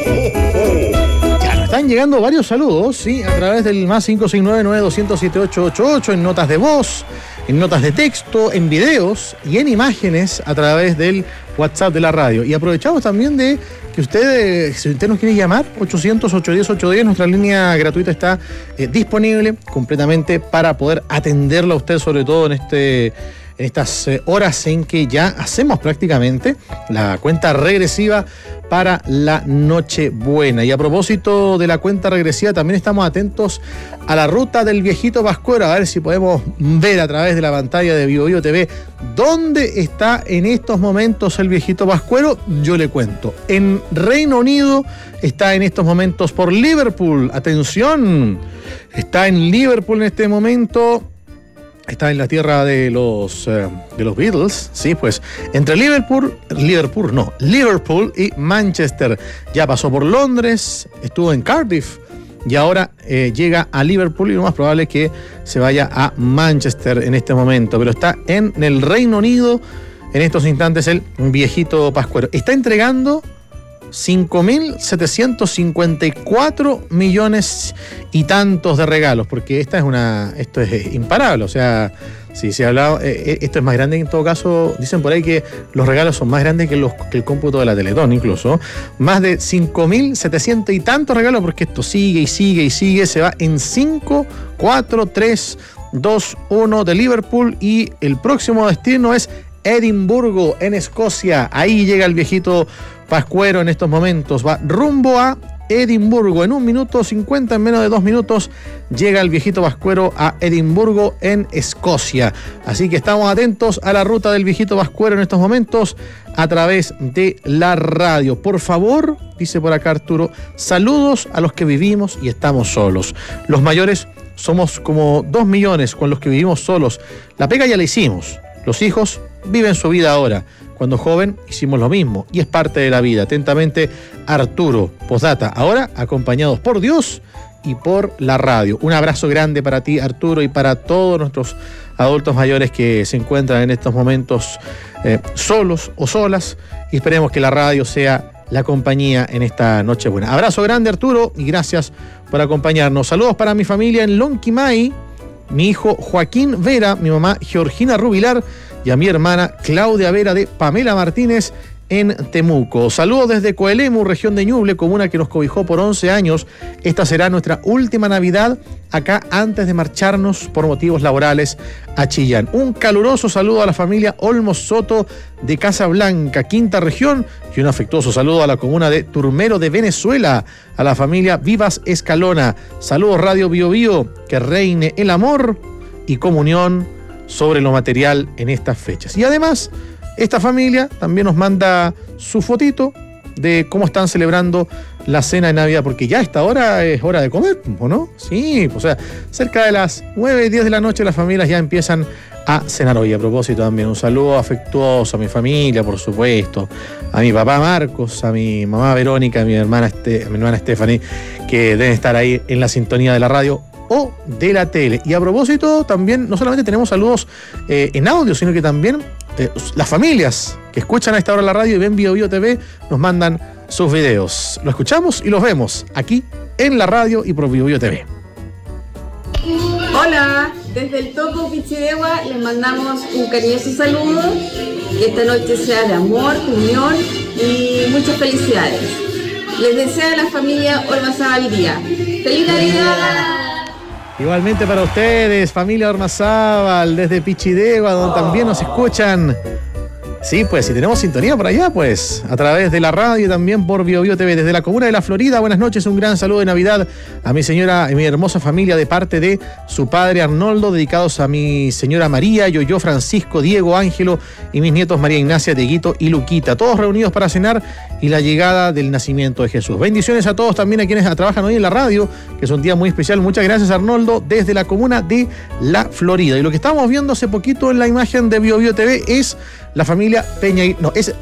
Están llegando varios saludos, ¿sí? A través del más 569-9207-888, en notas de voz, en notas de texto, en videos y en imágenes a través del WhatsApp de la radio. Y aprovechamos también de que usted, si usted nos quiere llamar, 800-810-810, nuestra línea gratuita está disponible completamente para poder atenderlo a usted, sobre todo en estas horas en que ya hacemos prácticamente la cuenta regresiva para la Nochebuena. Y a propósito de la cuenta regresiva, también estamos atentos a la ruta del viejito Pascuero, a ver si podemos ver a través de la pantalla de Bio Bio TV dónde está en estos momentos el viejito Pascuero. Yo le cuento, en Reino Unido está en estos momentos por Liverpool. Atención, está en Liverpool en este momento. Está en la tierra de los Beatles, sí, pues entre Liverpool y Manchester. Ya pasó por Londres, estuvo en Cardiff y ahora llega a Liverpool y lo más probable es que se vaya a Manchester en este momento. Pero está en el Reino Unido en estos instantes el viejito Pascuero. Está entregando 5.754 millones y tantos de regalos, porque esto es imparable. O sea, si se ha hablado, esto es más grande en todo caso. Dicen por ahí que los regalos son más grandes que el cómputo de la Teletón, incluso. Más de 5.700 y tantos regalos, porque esto sigue y sigue y sigue. Se va en 5, 4, 3, 2, 1 de Liverpool y el próximo destino es Edimburgo, en Escocia. Ahí llega el viejito Pascuero en estos momentos. Va rumbo a Edimburgo. En 1 minuto 50, en menos de 2 minutos, llega el viejito Pascuero a Edimburgo, en Escocia. Así que estamos atentos a la ruta del viejito Pascuero en estos momentos a través de la radio. Por favor, dice por acá Arturo, saludos a los que vivimos y estamos solos. Los mayores somos como 2 millones con los que vivimos solos. La pega ya la hicimos. Los hijos viven su vida ahora. Cuando joven hicimos lo mismo y es parte de la vida. Atentamente, Arturo. Postdata, ahora acompañados por Dios y por la radio. Un abrazo grande para ti, Arturo, y para todos nuestros adultos mayores que se encuentran en estos momentos solos o solas, y esperemos que la radio sea la compañía en esta Nochebuena. Abrazo grande, Arturo, y gracias por acompañarnos. Saludos para mi familia en Lonquimay, mi hijo Joaquín Vera, mi mamá Georgina Rubilar y a mi hermana Claudia Vera de Pamela Martínez en Temuco. Saludos desde Coelemu, región de Ñuble, comuna que nos cobijó por 11 años. Esta será nuestra última Navidad acá antes de marcharnos por motivos laborales a Chillán. Un caluroso saludo a la familia Olmos Soto de Casablanca, quinta región, y un afectuoso saludo a la comuna de Turmero de Venezuela, a la familia Vivas Escalona. Saludos Radio Bio Bio, que reine el amor y comunión sobre lo material en estas fechas. Y además, esta familia también nos manda su fotito de cómo están celebrando la cena de Navidad, porque ya a esta hora es hora de comer, ¿o no? Sí, o sea, cerca de las 9, 10 de la noche las familias ya empiezan a cenar. Hoy, a propósito, también un saludo afectuoso a mi familia, por supuesto, a mi papá Marcos, a mi mamá Verónica, a mi hermana Stephanie, que deben estar ahí en la sintonía de la radio o de la tele. Y a propósito, también no solamente tenemos saludos en audio, sino que también las familias que escuchan a esta hora la radio y ven Bio Bio TV nos mandan sus videos. Lo escuchamos y los vemos aquí en la radio y por Bio Bio TV.
Hola, desde el Toco Pichidegua les mandamos un cariñoso saludo. Que esta noche sea de amor, unión y muchas felicidades. Les desea la familia Olma Zabalía. ¡Feliz Navidad!
Igualmente para ustedes, familia Ormazábal, desde Pichidegua, donde también nos escuchan. Sí, pues, si tenemos sintonía por allá, pues, a través de la radio y también por BioBio TV, desde la comuna de La Florida. Buenas noches, un gran saludo de Navidad a mi señora y mi hermosa familia de parte de su padre Arnoldo, dedicados a mi señora María, Yoyo, Francisco, Diego, Ángelo y mis nietos María Ignacia, Dieguito y Luquita, todos reunidos para cenar y la llegada del nacimiento de Jesús. Bendiciones a todos también a quienes trabajan hoy en la radio, que es un día muy especial. Muchas gracias, Arnoldo, desde la comuna de La Florida. Y lo que estábamos viendo hace poquito en la imagen de BioBio TV es la familia Peña. No, él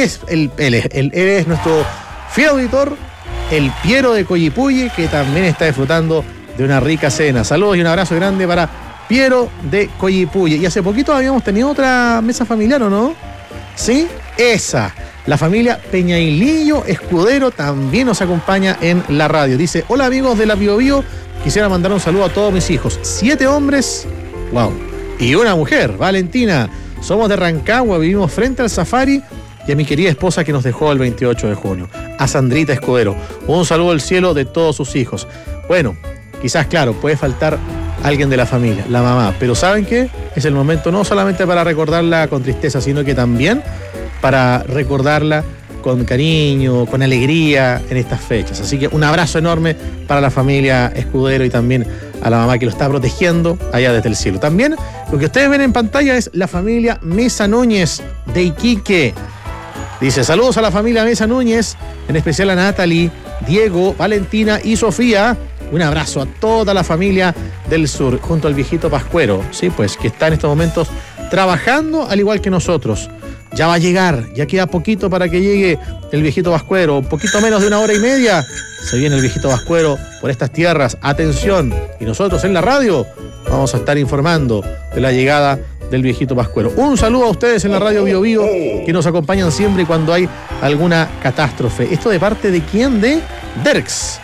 es nuestro fiel auditor, el Piero de Coyipulli, que también está disfrutando de una rica cena. Saludos y un abrazo grande para Piero de Coyipulli. Y hace poquito habíamos tenido otra mesa familiar, ¿o no? ¿Sí? Esa. La familia Peñailillo Escudero también nos acompaña en la radio. Dice: hola amigos de la BioBio, quisiera mandar un saludo a todos mis hijos. 7 hombres, wow, y una mujer, Valentina. Somos de Rancagua, vivimos frente al Safari, y a mi querida esposa que nos dejó el 28 de junio, a Sandrita Escudero. Un saludo al cielo de todos sus hijos. Bueno, quizás, claro, puede faltar alguien de la familia, la mamá, pero ¿saben qué? Es el momento no solamente para recordarla con tristeza, sino que también para recordarla con cariño, con alegría en estas fechas. Así que un abrazo enorme para la familia Escudero y también a la mamá que lo está protegiendo allá desde el cielo. También lo que ustedes ven en pantalla es la familia Mesa Núñez de Iquique. Dice: saludos a la familia Mesa Núñez, en especial a Natalie, Diego, Valentina y Sofía. Un abrazo a toda la familia del sur, junto al viejito Pascuero, sí, pues, que está en estos momentos trabajando al igual que nosotros. Ya va a llegar, ya queda poquito para que llegue el viejito Pascuero, un poquito menos de 1 hora y media. Se viene el viejito Pascuero por estas tierras, atención, y nosotros en la radio vamos a estar informando de la llegada del viejito Pascuero. Un saludo a ustedes en la radio BioBio, que nos acompañan siempre cuando hay alguna catástrofe. ¿Esto de parte de quién? De Derks.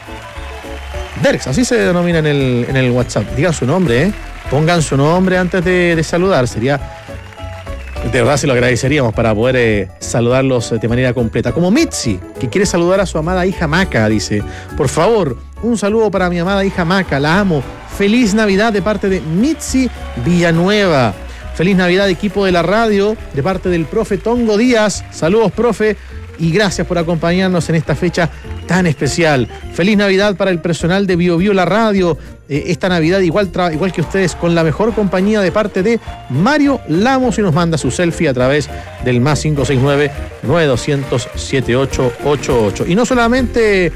Derks, así se denomina en el WhatsApp. Digan su nombre, pongan su nombre antes de saludar, sería... De verdad se lo agradeceríamos para poder saludarlos de manera completa. Como Mitzi, que quiere saludar a su amada hija Maca, dice: por favor, un saludo para mi amada hija Maca, la amo. Feliz Navidad de parte de Mitzi Villanueva. Feliz Navidad, equipo de la radio, de parte del profe Tongo Díaz. Saludos, profe, y gracias por acompañarnos en esta fecha tan especial. Feliz Navidad para el personal de BioBio La Radio. Esta Navidad igual que ustedes, con la mejor compañía, de parte de Mario Lamos, y nos manda su selfie a través del +569 9200 7888. Y no solamente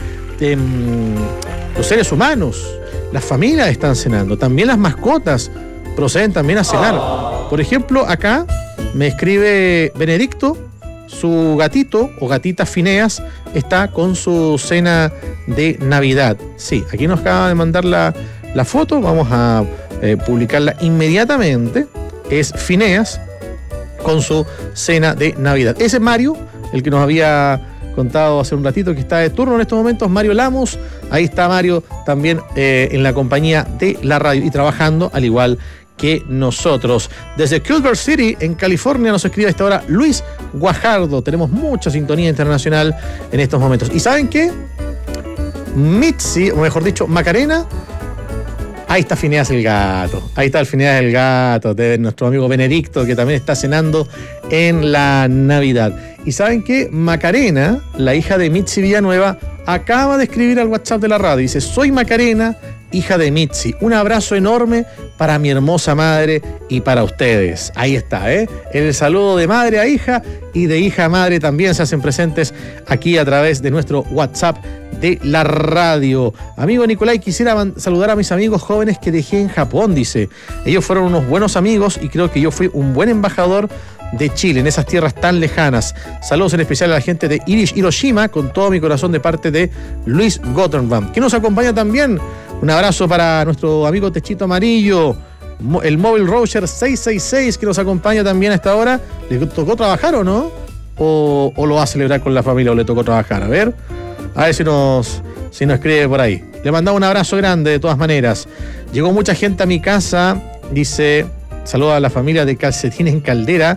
los seres humanos, las familias están cenando, también las mascotas proceden también a cenar. Por ejemplo, acá me escribe Benedicto, su gatito o gatita Fineas está con su cena de Navidad. Sí, aquí nos acaba de mandar la foto, vamos a publicarla inmediatamente. Es Fineas con su cena de Navidad. Ese es Mario, el que nos había contado hace un ratito que está de turno en estos momentos, Mario Lamos. Ahí está Mario también en la compañía de la radio y trabajando al igual que nosotros. Desde Culver City, en California, nos escribe a esta hora Luis Guajardo. Tenemos mucha sintonía internacional en estos momentos. ¿Y saben qué? Mitzi, o mejor dicho, Macarena. Ahí está Fineas el gato. Ahí está el Fineas el gato de nuestro amigo Benedicto, que también está cenando en la Navidad. ¿Y saben qué? Macarena, la hija de Mitzi Villanueva, acaba de escribir al WhatsApp de la radio. Dice: soy Macarena, hija de Mitzi. Un abrazo enorme para mi hermosa madre y para ustedes. Ahí está, el saludo de madre a hija y de hija a madre también se hacen presentes aquí a través de nuestro WhatsApp de la radio. Amigo Nicolai, quisiera saludar a mis amigos jóvenes que dejé en Japón, dice. Ellos fueron unos buenos amigos y creo que yo fui un buen embajador de Chile en esas tierras tan lejanas. Saludos en especial a la gente de Irish Hiroshima, con todo mi corazón, de parte de Luis Gottenbaum, que nos acompaña también. Un abrazo para nuestro amigo Techito Amarillo, el Mobile Roger 666, que nos acompaña también a esta hora. ¿Le tocó trabajar o no? ¿O lo va a celebrar con la familia o le tocó trabajar? A ver si nos escribe por ahí. Le mandamos un abrazo grande de todas maneras. Llegó mucha gente a mi casa, dice. Saluda a la familia de Calcetín en Caldera.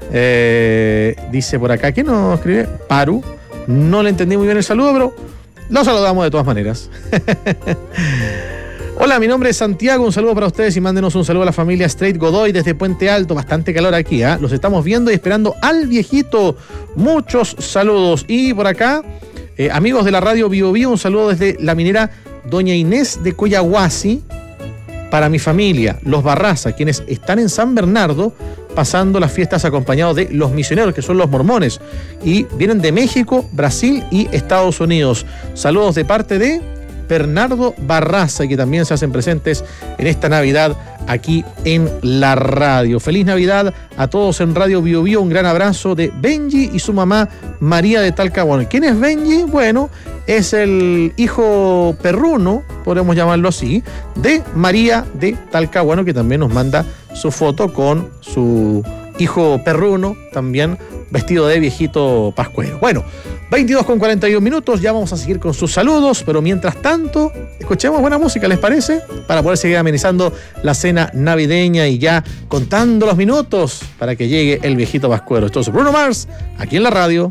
Dice por acá, ¿quién nos escribe? Paru. No le entendí muy bien el saludo, pero lo saludamos de todas maneras. Hola, mi nombre es Santiago, un saludo para ustedes y mándenos un saludo a la familia Straight Godoy desde Puente Alto, bastante calor aquí, ¿eh? Los estamos viendo y esperando al viejito. Muchos saludos. Y por acá, amigos de la radio Bio Bio, un saludo desde la minera Doña Inés de Coyahuasi para mi familia, los Barraza, quienes están en San Bernardo pasando las fiestas acompañados de los misioneros, que son los mormones, y vienen de México, Brasil y Estados Unidos. Saludos de parte de Bernardo Barraza, y que también se hacen presentes en esta Navidad aquí en la radio. Feliz Navidad a todos en Radio Bio Bio. Un gran abrazo de Benji y su mamá María de Talcahuano. ¿Quién es Benji? Bueno, es el hijo perruno, podemos llamarlo así, de María de Talcahuano, que también nos manda su foto con su hijo perruno, también vestido de viejito pascuero. Bueno, 22:41, ya vamos a seguir con sus saludos, pero mientras tanto, escuchemos buena música, ¿les parece? Para poder seguir amenizando la cena navideña y ya contando los minutos para que llegue el viejito pascuero. Esto es Bruno Mars, aquí en la radio.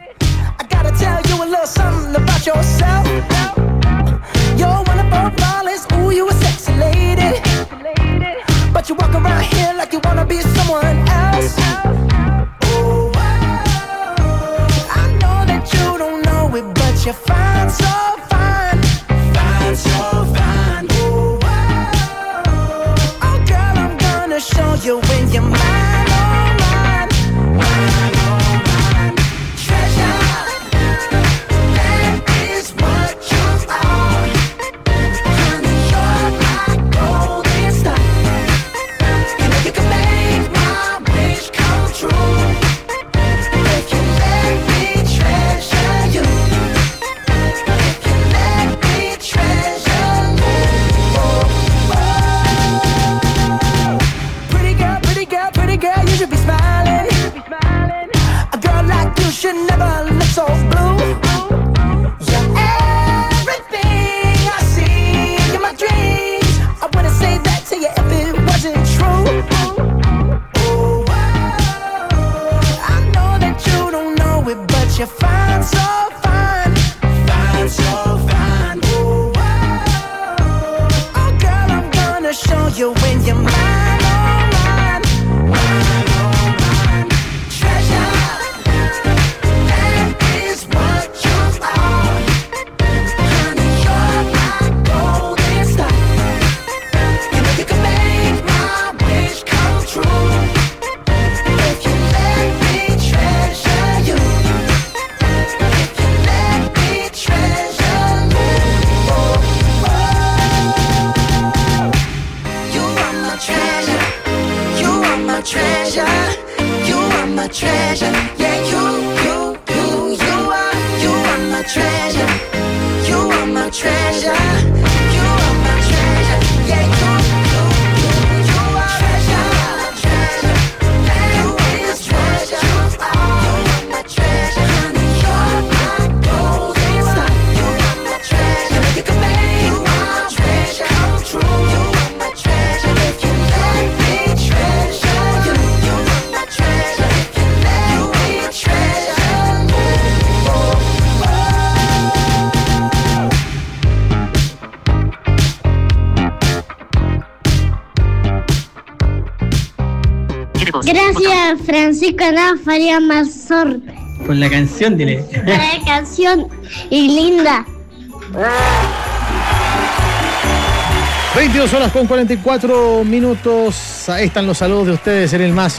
But you walk around here like you wanna be someone else. Ooh, I know that you don't know it, but you're fine, so fine. Fine, so fine. Ooh, oh girl, I'm gonna show you when you're mine, oh mine. Mine, oh mine. Treasure, that is what you are. Honey, you're my golden star. You can make my wish come true if you let me treasure you. If you let me treasure you. Pretty girl, you should be smiling. A girl like you should never look so blue. You're everything I see in my dreams. I wouldn't say that to you if it wasn't true. But you're fine, so fine. Fine, so fine. Ooh, oh girl, I'm gonna show you when you're mine, oh mine. Mine, oh mine. Treasure, that is what you are. Honey, you're my golden star. You know you can make my wish come true if you let me treasure you. Treasure, you are my treasure. Yeah, you are my treasure. You are my treasure. You are my treasure. Yeah, you are treasure. That is treasure. You are my treasure. Honey, you're my golden star. You are my treasure. You can make my treasure come true. You are my treasure. If you let me treasure.
Gracias, Francisco Ana Faría Mazor.
Por la canción, dile.
La canción y linda.
22:44. Ahí están los saludos de ustedes en el más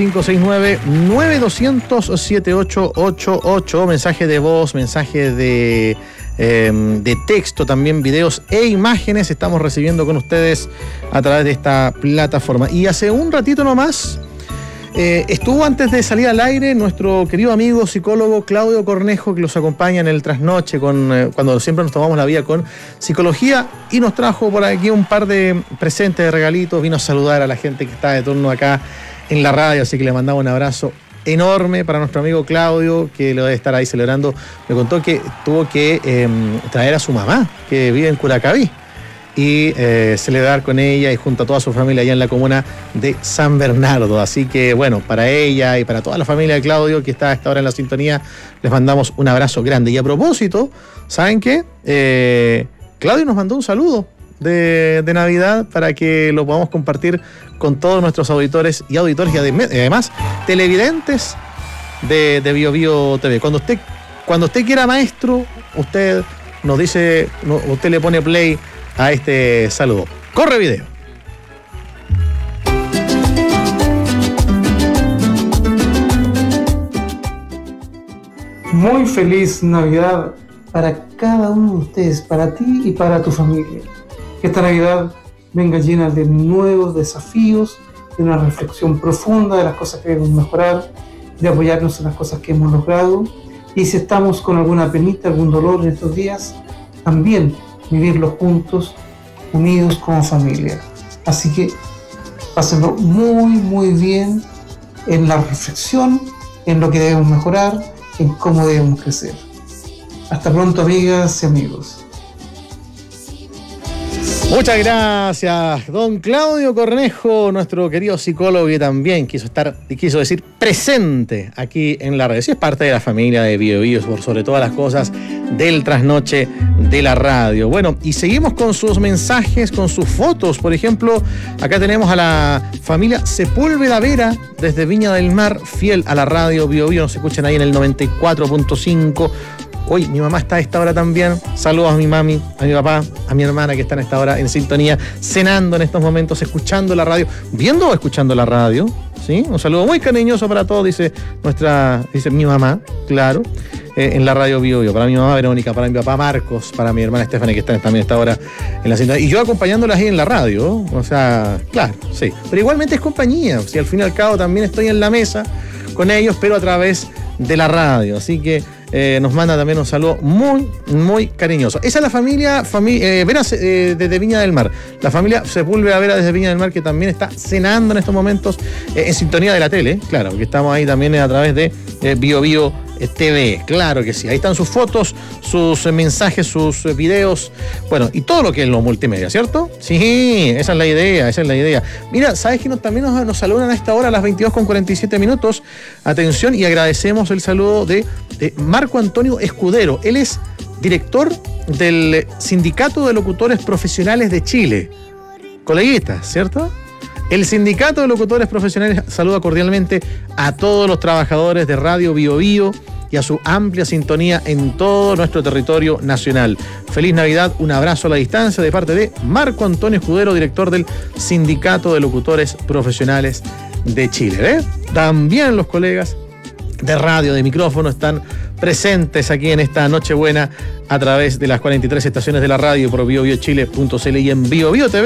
569-9200-7888. Mensaje de voz, mensaje de texto, también videos e imágenes estamos recibiendo con ustedes a través de esta plataforma. Y hace un ratito nomás estuvo, antes de salir al aire, nuestro querido amigo psicólogo Claudio Cornejo, que los acompaña en el trasnoche cuando siempre nos tomamos la vía con psicología, y nos trajo por aquí un par de presentes, de regalitos. Vino a saludar a la gente que está de turno acá en la radio, así que le mandamos un abrazo enorme para nuestro amigo Claudio, que lo debe estar ahí celebrando. Me contó que tuvo que traer a su mamá, que vive en Curacaví, y celebrar con ella y junto a toda su familia allá en la comuna de San Bernardo. Así que bueno, para ella y para toda la familia de Claudio que está a esta hora en la sintonía, les mandamos un abrazo grande. Y a propósito, ¿saben qué? Claudio nos mandó un saludo de Navidad para que lo podamos compartir con todos nuestros auditores y además televidentes de Bio Bio TV. Cuando usted quiera, maestro, usted nos dice, usted le pone play a este saludo. Corre video.
Muy feliz Navidad para cada uno de ustedes, para ti y para tu familia. Que esta Navidad venga llena de nuevos desafíos, de una reflexión profunda de las cosas que debemos mejorar, de apoyarnos en las cosas que hemos logrado. Y si estamos con alguna penita, algún dolor en estos días, también vivirlos juntos, unidos como familia. Así que pásenlo muy bien en la reflexión, en lo que debemos mejorar, en cómo debemos crecer. Hasta pronto, amigas y amigos.
Muchas gracias, don Claudio Cornejo, nuestro querido psicólogo, que también quiso decir presente aquí en la red. Sí, es parte de la familia de Bio Bio, por sobre todas las cosas del trasnoche de la radio. Bueno, y seguimos con sus mensajes, con sus fotos. Por ejemplo, acá tenemos a la familia Sepúlveda Vera desde Viña del Mar, fiel a la radio Bio Bio. Nos escuchan ahí en el 94.5. Hoy mi mamá está a esta hora también. Saludos a mi mami, a mi papá, a mi hermana que están a esta hora en sintonía, cenando en estos momentos, escuchando la radio, viendo o escuchando la radio. ¿Sí? Un saludo muy cariñoso para todos, dice mi mamá, claro, en la radio Bio Bio. Para mi mamá Verónica, para mi papá Marcos, para mi hermana Estefania que están también a esta hora en la sintonía. Y yo acompañándolas ahí en la radio, o sea, claro, sí. Pero igualmente es compañía, si al fin y al cabo también estoy en la mesa con ellos, pero a través de la radio. Así que nos manda también un saludo muy cariñoso. Esa es la familia Vera desde Viña del Mar. La familia Sepúlveda Vera desde Viña del Mar, que también está cenando en estos momentos en sintonía de la tele. Claro, porque estamos ahí también a través de Bio Bio TV. Claro que sí. Ahí están sus fotos, sus mensajes, sus videos. Bueno, y todo lo que es lo multimedia, ¿cierto? Sí, esa es la idea. Mira, ¿sabes que también nos saludan a esta hora a las 22:47? Atención, y agradecemos el saludo de Marco Antonio Escudero. Él es director del Sindicato de Locutores Profesionales de Chile. Coleguitas, ¿cierto? El Sindicato de Locutores Profesionales saluda cordialmente a todos los trabajadores de Radio Bio Bio y a su amplia sintonía en todo nuestro territorio nacional. Feliz Navidad, un abrazo a la distancia de parte de Marco Antonio Escudero, director del Sindicato de Locutores Profesionales de Chile. También los colegas de radio, de micrófono, están presentes aquí en esta Nochebuena a través de las 43 estaciones de la radio por biobiochile.cl y en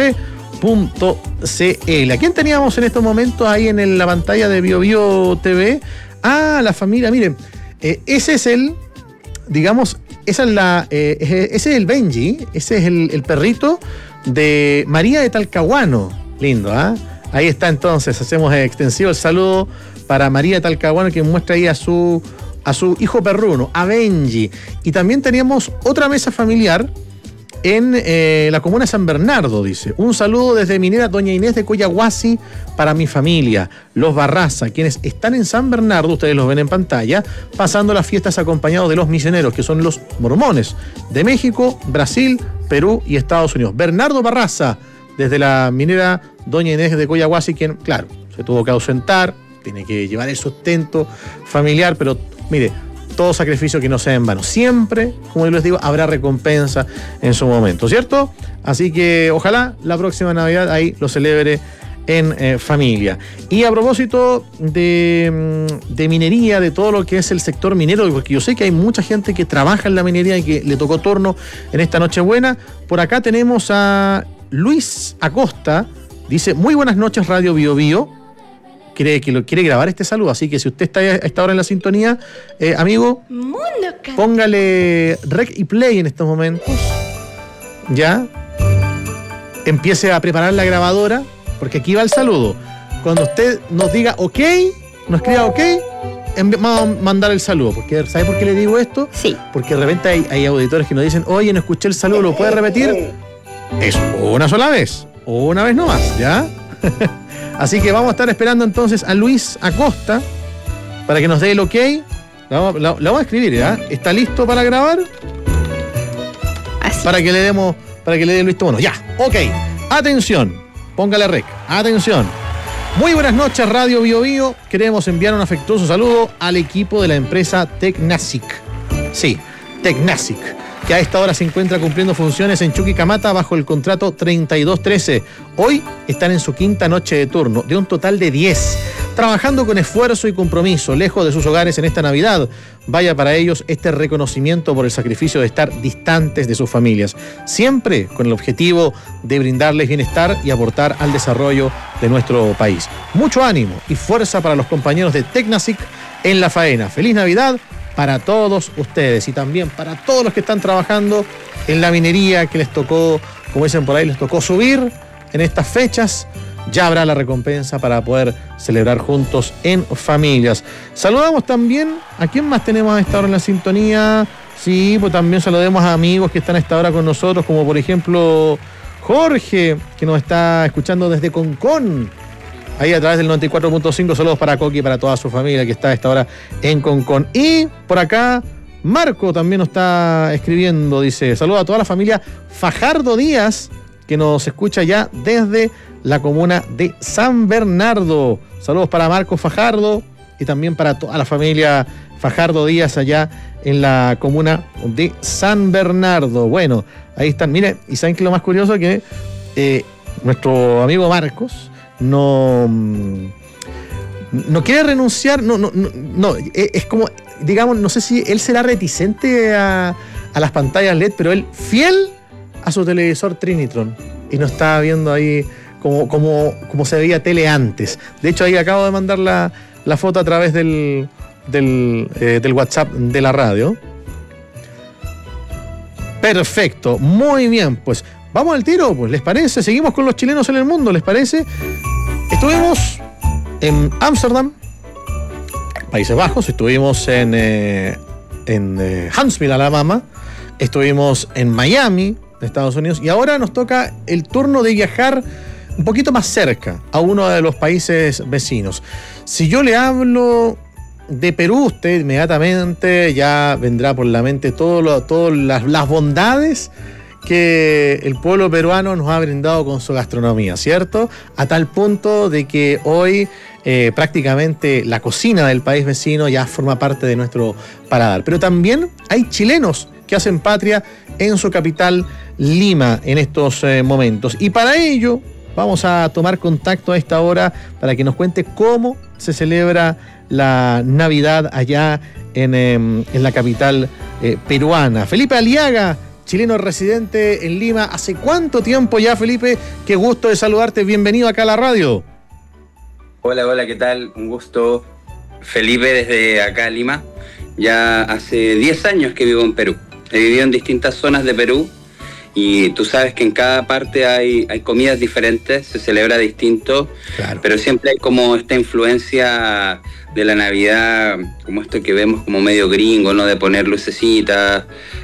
biobio.tv.cl. ¿A quién teníamos en estos momentos ahí en la pantalla de Bio Bio TV? Ah, la familia, miren, ese es el, digamos, ese es el Benji, ese es el perrito de María de Talcahuano. Lindo, ¿ah? Ahí está entonces, hacemos extensivo el saludo para María de Talcahuano, que muestra ahí a su hijo perruno, a Benji. Y también teníamos otra mesa familiar en la comuna de San Bernardo, dice. Un saludo desde minera Doña Inés de Coyahuasi para mi familia, los Barraza, quienes están en San Bernardo, ustedes los ven en pantalla, pasando las fiestas acompañados de los misioneros, que son los mormones de México, Brasil, Perú y Estados Unidos. Bernardo Barraza, desde la minera Doña Inés de Coyahuasi, quien, claro, se tuvo que ausentar, tiene que llevar el sustento familiar, pero mire, todo sacrificio que no sea en vano. Siempre, como yo les digo, habrá recompensa en su momento, ¿cierto? Así que ojalá la próxima Navidad ahí lo celebre en familia. Y a propósito de minería, de todo lo que es el sector minero, porque yo sé que hay mucha gente que trabaja en la minería y que le tocó turno en esta Nochebuena. Por acá tenemos a Luis Acosta, dice: muy buenas noches, Radio Bio Bio. Quiere grabar este saludo, así que si usted está a esta hora en la sintonía, amigo, póngale rec y play en estos momentos, ya, empiece a preparar la grabadora, porque aquí va el saludo. Cuando usted nos diga ok, nos escriba ok, vamos a mandar el saludo, porque ¿sabe por qué le digo esto?
Sí.
Porque de repente hay auditores que nos dicen: oye, no escuché el saludo, ¿lo puede repetir? Es una sola vez, una vez nomás, ¿ya? Así que vamos a estar esperando entonces a Luis Acosta para que nos dé el ok. La vamos a escribir, ¿ya? ¿Está listo para grabar?
Así.
Para que le dé el visto bueno. Ya. Ok, atención, póngale rec, atención. Muy buenas noches, Radio Bio Bio. Queremos enviar un afectuoso saludo al equipo de la empresa Tecnasic. Sí, Tecnasic, que a esta hora se encuentra cumpliendo funciones en Chuquicamata bajo el contrato 3213. Hoy están en su quinta noche de turno, de un total de 10, trabajando con esfuerzo y compromiso, lejos de sus hogares en esta Navidad. Vaya para ellos este reconocimiento por el sacrificio de estar distantes de sus familias, siempre con el objetivo de brindarles bienestar y aportar al desarrollo de nuestro país. Mucho ánimo y fuerza para los compañeros de Tecnasic en la faena. ¡Feliz Navidad! Para todos ustedes y también para todos los que están trabajando en la minería que les tocó, como dicen por ahí, les tocó subir en estas fechas. Ya habrá la recompensa para poder celebrar juntos en familias. Saludamos también, ¿a quién más tenemos a esta hora en la sintonía? Sí, pues también saludemos a amigos que están a esta hora con nosotros, como por ejemplo Jorge, que nos está escuchando desde Concón. Ahí a través del 94.5, saludos para Coqui y para toda su familia que está a esta hora en Concón. Y por acá, Marco también nos está escribiendo, dice, saludos a toda la familia Fajardo Díaz, que nos escucha ya desde la comuna de San Bernardo. Saludos para Marco Fajardo y también para toda la familia Fajardo Díaz allá en la comuna de San Bernardo. Bueno, ahí están, miren, y saben que lo más curioso que nuestro amigo Marcos no quiere renunciar, no, es como, digamos, no sé si él será reticente a las pantallas LED, pero él fiel a su televisor Trinitron y no está viendo ahí como se veía tele antes. De hecho, ahí acabo de mandar la foto a través del WhatsApp de la radio. Perfecto, muy bien, pues vamos al tiro, pues, ¿les parece? Seguimos con los chilenos en el mundo, ¿les parece? Estuvimos en Ámsterdam, Países Bajos, estuvimos en Huntsville, Alabama, estuvimos en Miami, de Estados Unidos, y ahora nos toca el turno de viajar un poquito más cerca, a uno de los países vecinos. Si yo le hablo de Perú, usted inmediatamente ya vendrá por la mente todas las bondades que el pueblo peruano nos ha brindado con su gastronomía, ¿cierto? A tal punto de que hoy prácticamente la cocina del país vecino ya forma parte de nuestro paladar. Pero también hay chilenos que hacen patria en su capital, Lima, en estos momentos. Y para ello vamos a tomar contacto a esta hora para que nos cuente cómo se celebra la Navidad allá en la capital peruana. Felipe Aliaga, chileno residente en Lima. ¿Hace cuánto tiempo ya, Felipe? Qué gusto de saludarte. Bienvenido acá a la radio.
Hola, ¿qué tal? Un gusto. Felipe, desde acá, Lima. Ya hace 10 años que vivo en Perú. He vivido en distintas zonas de Perú y tú sabes que en cada parte hay comidas diferentes, se celebra distinto, claro. Pero siempre hay como esta influencia de la Navidad, como esto que vemos como medio gringo, ¿no? De poner lucecitas,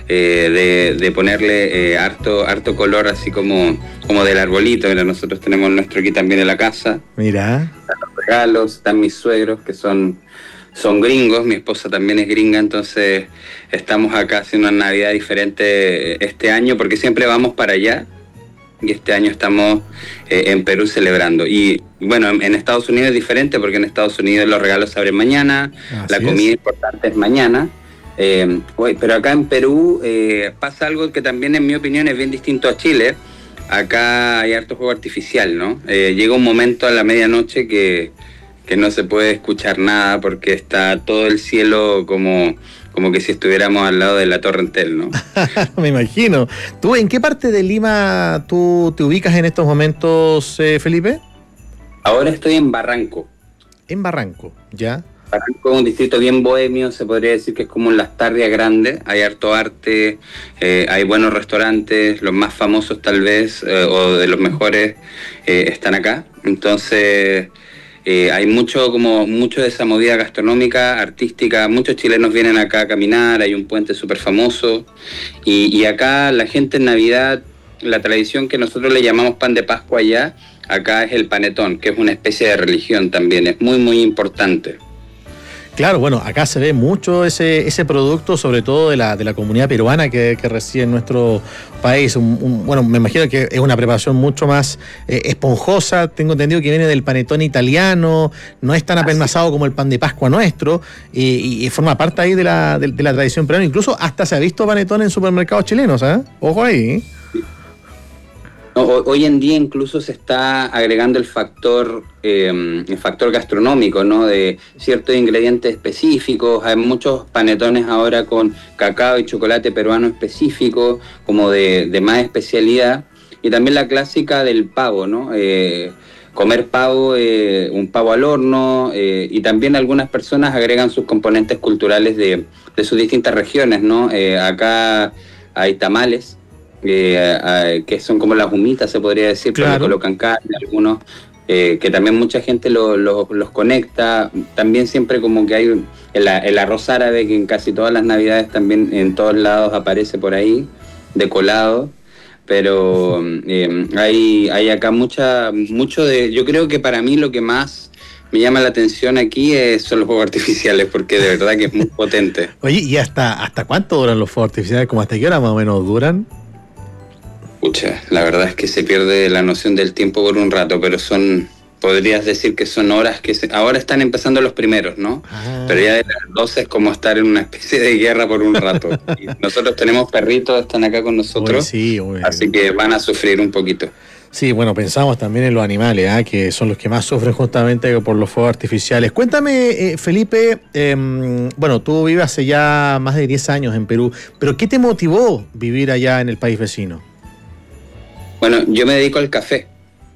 de ponerle harto color, así como del arbolito. Mira, nosotros tenemos nuestro aquí también en la casa.
Mira.
Están los regalos, están mis suegros que son gringos, mi esposa también es gringa, entonces estamos acá haciendo una Navidad diferente este año porque siempre vamos para allá y este año estamos en Perú celebrando. Y bueno, en Estados Unidos es diferente porque en Estados Unidos los regalos se abren mañana, la comida importante es mañana, pero acá en Perú pasa algo que también en mi opinión es bien distinto a Chile. Acá hay harto fuego artificial, ¿no? Llega un momento a la medianoche que no se puede escuchar nada porque está todo el cielo como que si estuviéramos al lado de la Torre Entel, ¿no?
Me imagino. ¿Tú en qué parte de Lima tú te ubicas en estos momentos, Felipe?
Ahora estoy en Barranco.
En Barranco, ¿ya?
Barranco es un distrito bien bohemio, se podría decir que es como en Las Tarrias grande, hay harto arte, hay buenos restaurantes, los más famosos tal vez, o de los mejores, están acá. Entonces hay mucho de esa movida gastronómica, artística. Muchos chilenos vienen acá a caminar, hay un puente súper famoso y acá la gente en Navidad, la tradición que nosotros le llamamos pan de Pascua allá, acá es el panetón, que es una especie de religión también, es muy muy importante.
Claro, bueno, acá se ve mucho ese producto, sobre todo de la comunidad peruana que reside en nuestro país. Bueno, me imagino que es una preparación mucho más esponjosa. Tengo entendido que viene del panetone italiano, no es tan apelmazado como el pan de Pascua nuestro, y forma parte ahí de la tradición peruana. Incluso hasta se ha visto panetone en supermercados chilenos, ¿eh? Ojo ahí.
No, hoy en día incluso se está agregando el factor gastronómico, ¿no? De ciertos ingredientes específicos. Hay muchos panetones ahora con cacao y chocolate peruano específico, como de más especialidad. Y también la clásica del pavo, ¿no? Comer pavo, un pavo al horno, y también algunas personas agregan sus componentes culturales de sus distintas regiones, ¿no? Acá hay tamales, que son como las humitas, se podría decir, claro. Pero le colocan carne, algunos, que también mucha gente los conecta. También siempre como que hay el arroz árabe, que en casi todas las navidades también en todos lados aparece por ahí, decolado. Pero hay acá mucho de... Yo creo que para mí lo que más me llama la atención aquí son los fuegos artificiales, porque de verdad que es muy potente.
Oye, ¿y hasta cuánto duran los fuegos artificiales? ¿Cómo hasta qué hora más o menos duran?
Pucha, la verdad es que se pierde la noción del tiempo por un rato, pero podrías decir que son horas que ahora están empezando los primeros, ¿no? Pero ya de las 12 es como estar en una especie de guerra por un rato. Y nosotros tenemos perritos, están acá con nosotros, así que van a sufrir un poquito.
Sí, bueno, pensamos también en los animales, que son los que más sufren justamente por los fuegos artificiales. Cuéntame, Felipe, bueno, tú vives hace ya más de 10 años en Perú, pero ¿qué te motivó vivir allá en el país vecino?
Bueno, yo me dedico al café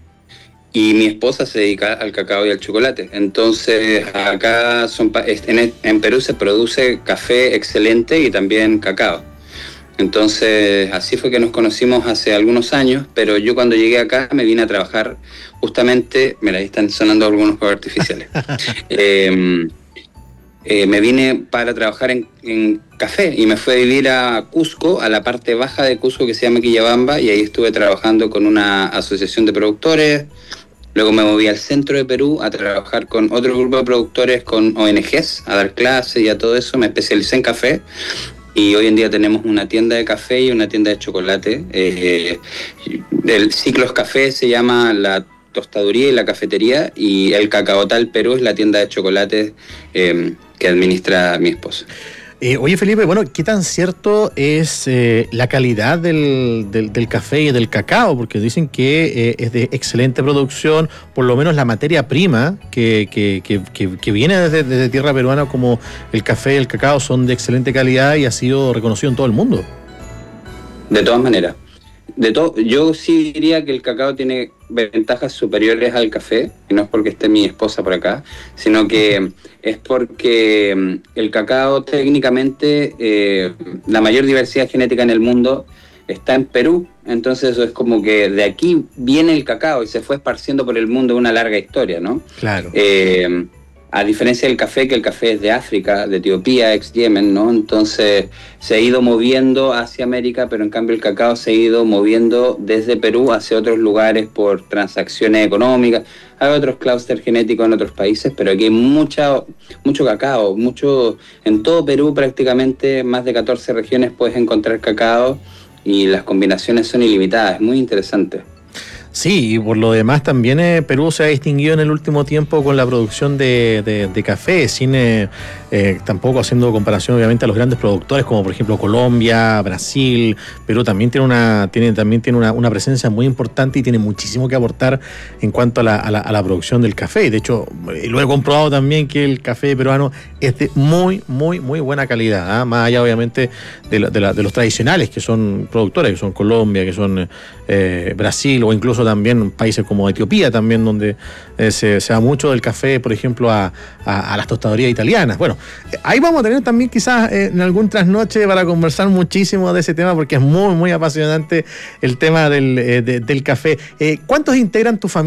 y mi esposa se dedica al cacao y al chocolate. Entonces, acá en Perú se produce café excelente y también cacao. Entonces, así fue que nos conocimos hace algunos años, pero yo cuando llegué acá me vine a trabajar justamente... Mira, ahí están sonando algunos fuegos artificiales. Me vine para trabajar en café y me fui a vivir a Cusco, a la parte baja de Cusco que se llama Quillabamba, y ahí estuve trabajando con una asociación de productores. Luego me moví al centro de Perú a trabajar con otro grupo de productores, con ONGs, a dar clases y a todo eso. Me especialicé en café y hoy en día tenemos una tienda de café y una tienda de chocolate. El Ciclos Café se llama la tostaduría y la cafetería, y el Cacaotal Perú es la tienda de chocolates que administra mi esposa.
Oye, Felipe, bueno, ¿qué tan cierto es la calidad del café y del cacao? Porque dicen que es de excelente producción, por lo menos la materia prima que viene desde tierra peruana, como el café y el cacao, son de excelente calidad y ha sido reconocido en todo el mundo.
De todas maneras. Yo sí diría que el cacao tiene ventajas superiores al café, y no es porque esté mi esposa por acá, sino que es porque el cacao técnicamente, la mayor diversidad genética en el mundo está en Perú. Entonces eso es como que de aquí viene el cacao y se fue esparciendo por el mundo una larga historia, ¿no?
Claro.
A diferencia del café, que el café es de África, de Etiopía, ex Yemen, ¿no? Entonces se ha ido moviendo hacia América, pero en cambio el cacao se ha ido moviendo desde Perú hacia otros lugares por transacciones económicas. Hay otros clústeres genéticos en otros países, pero aquí hay mucho cacao, en todo Perú prácticamente, más de 14 regiones puedes encontrar cacao y las combinaciones son ilimitadas, es muy interesante.
Sí, y por lo demás también Perú se ha distinguido en el último tiempo con la producción de café, sin tampoco haciendo comparación obviamente a los grandes productores como por ejemplo Colombia, Brasil. Perú también tiene una presencia muy importante y tiene muchísimo que aportar en cuanto a la producción del café. Y de hecho, lo he comprobado también que el café peruano es de muy, muy, muy buena calidad, más allá obviamente de los tradicionales que son productores, que son Colombia, que son Brasil, o incluso también países como Etiopía también, donde se da mucho del café, por ejemplo, a las tostadorías italianas. Bueno, ahí vamos a tener también quizás en algún trasnoche para conversar muchísimo de ese tema, porque es muy, muy apasionante el tema del café. ¿Cuántos integran tu familia?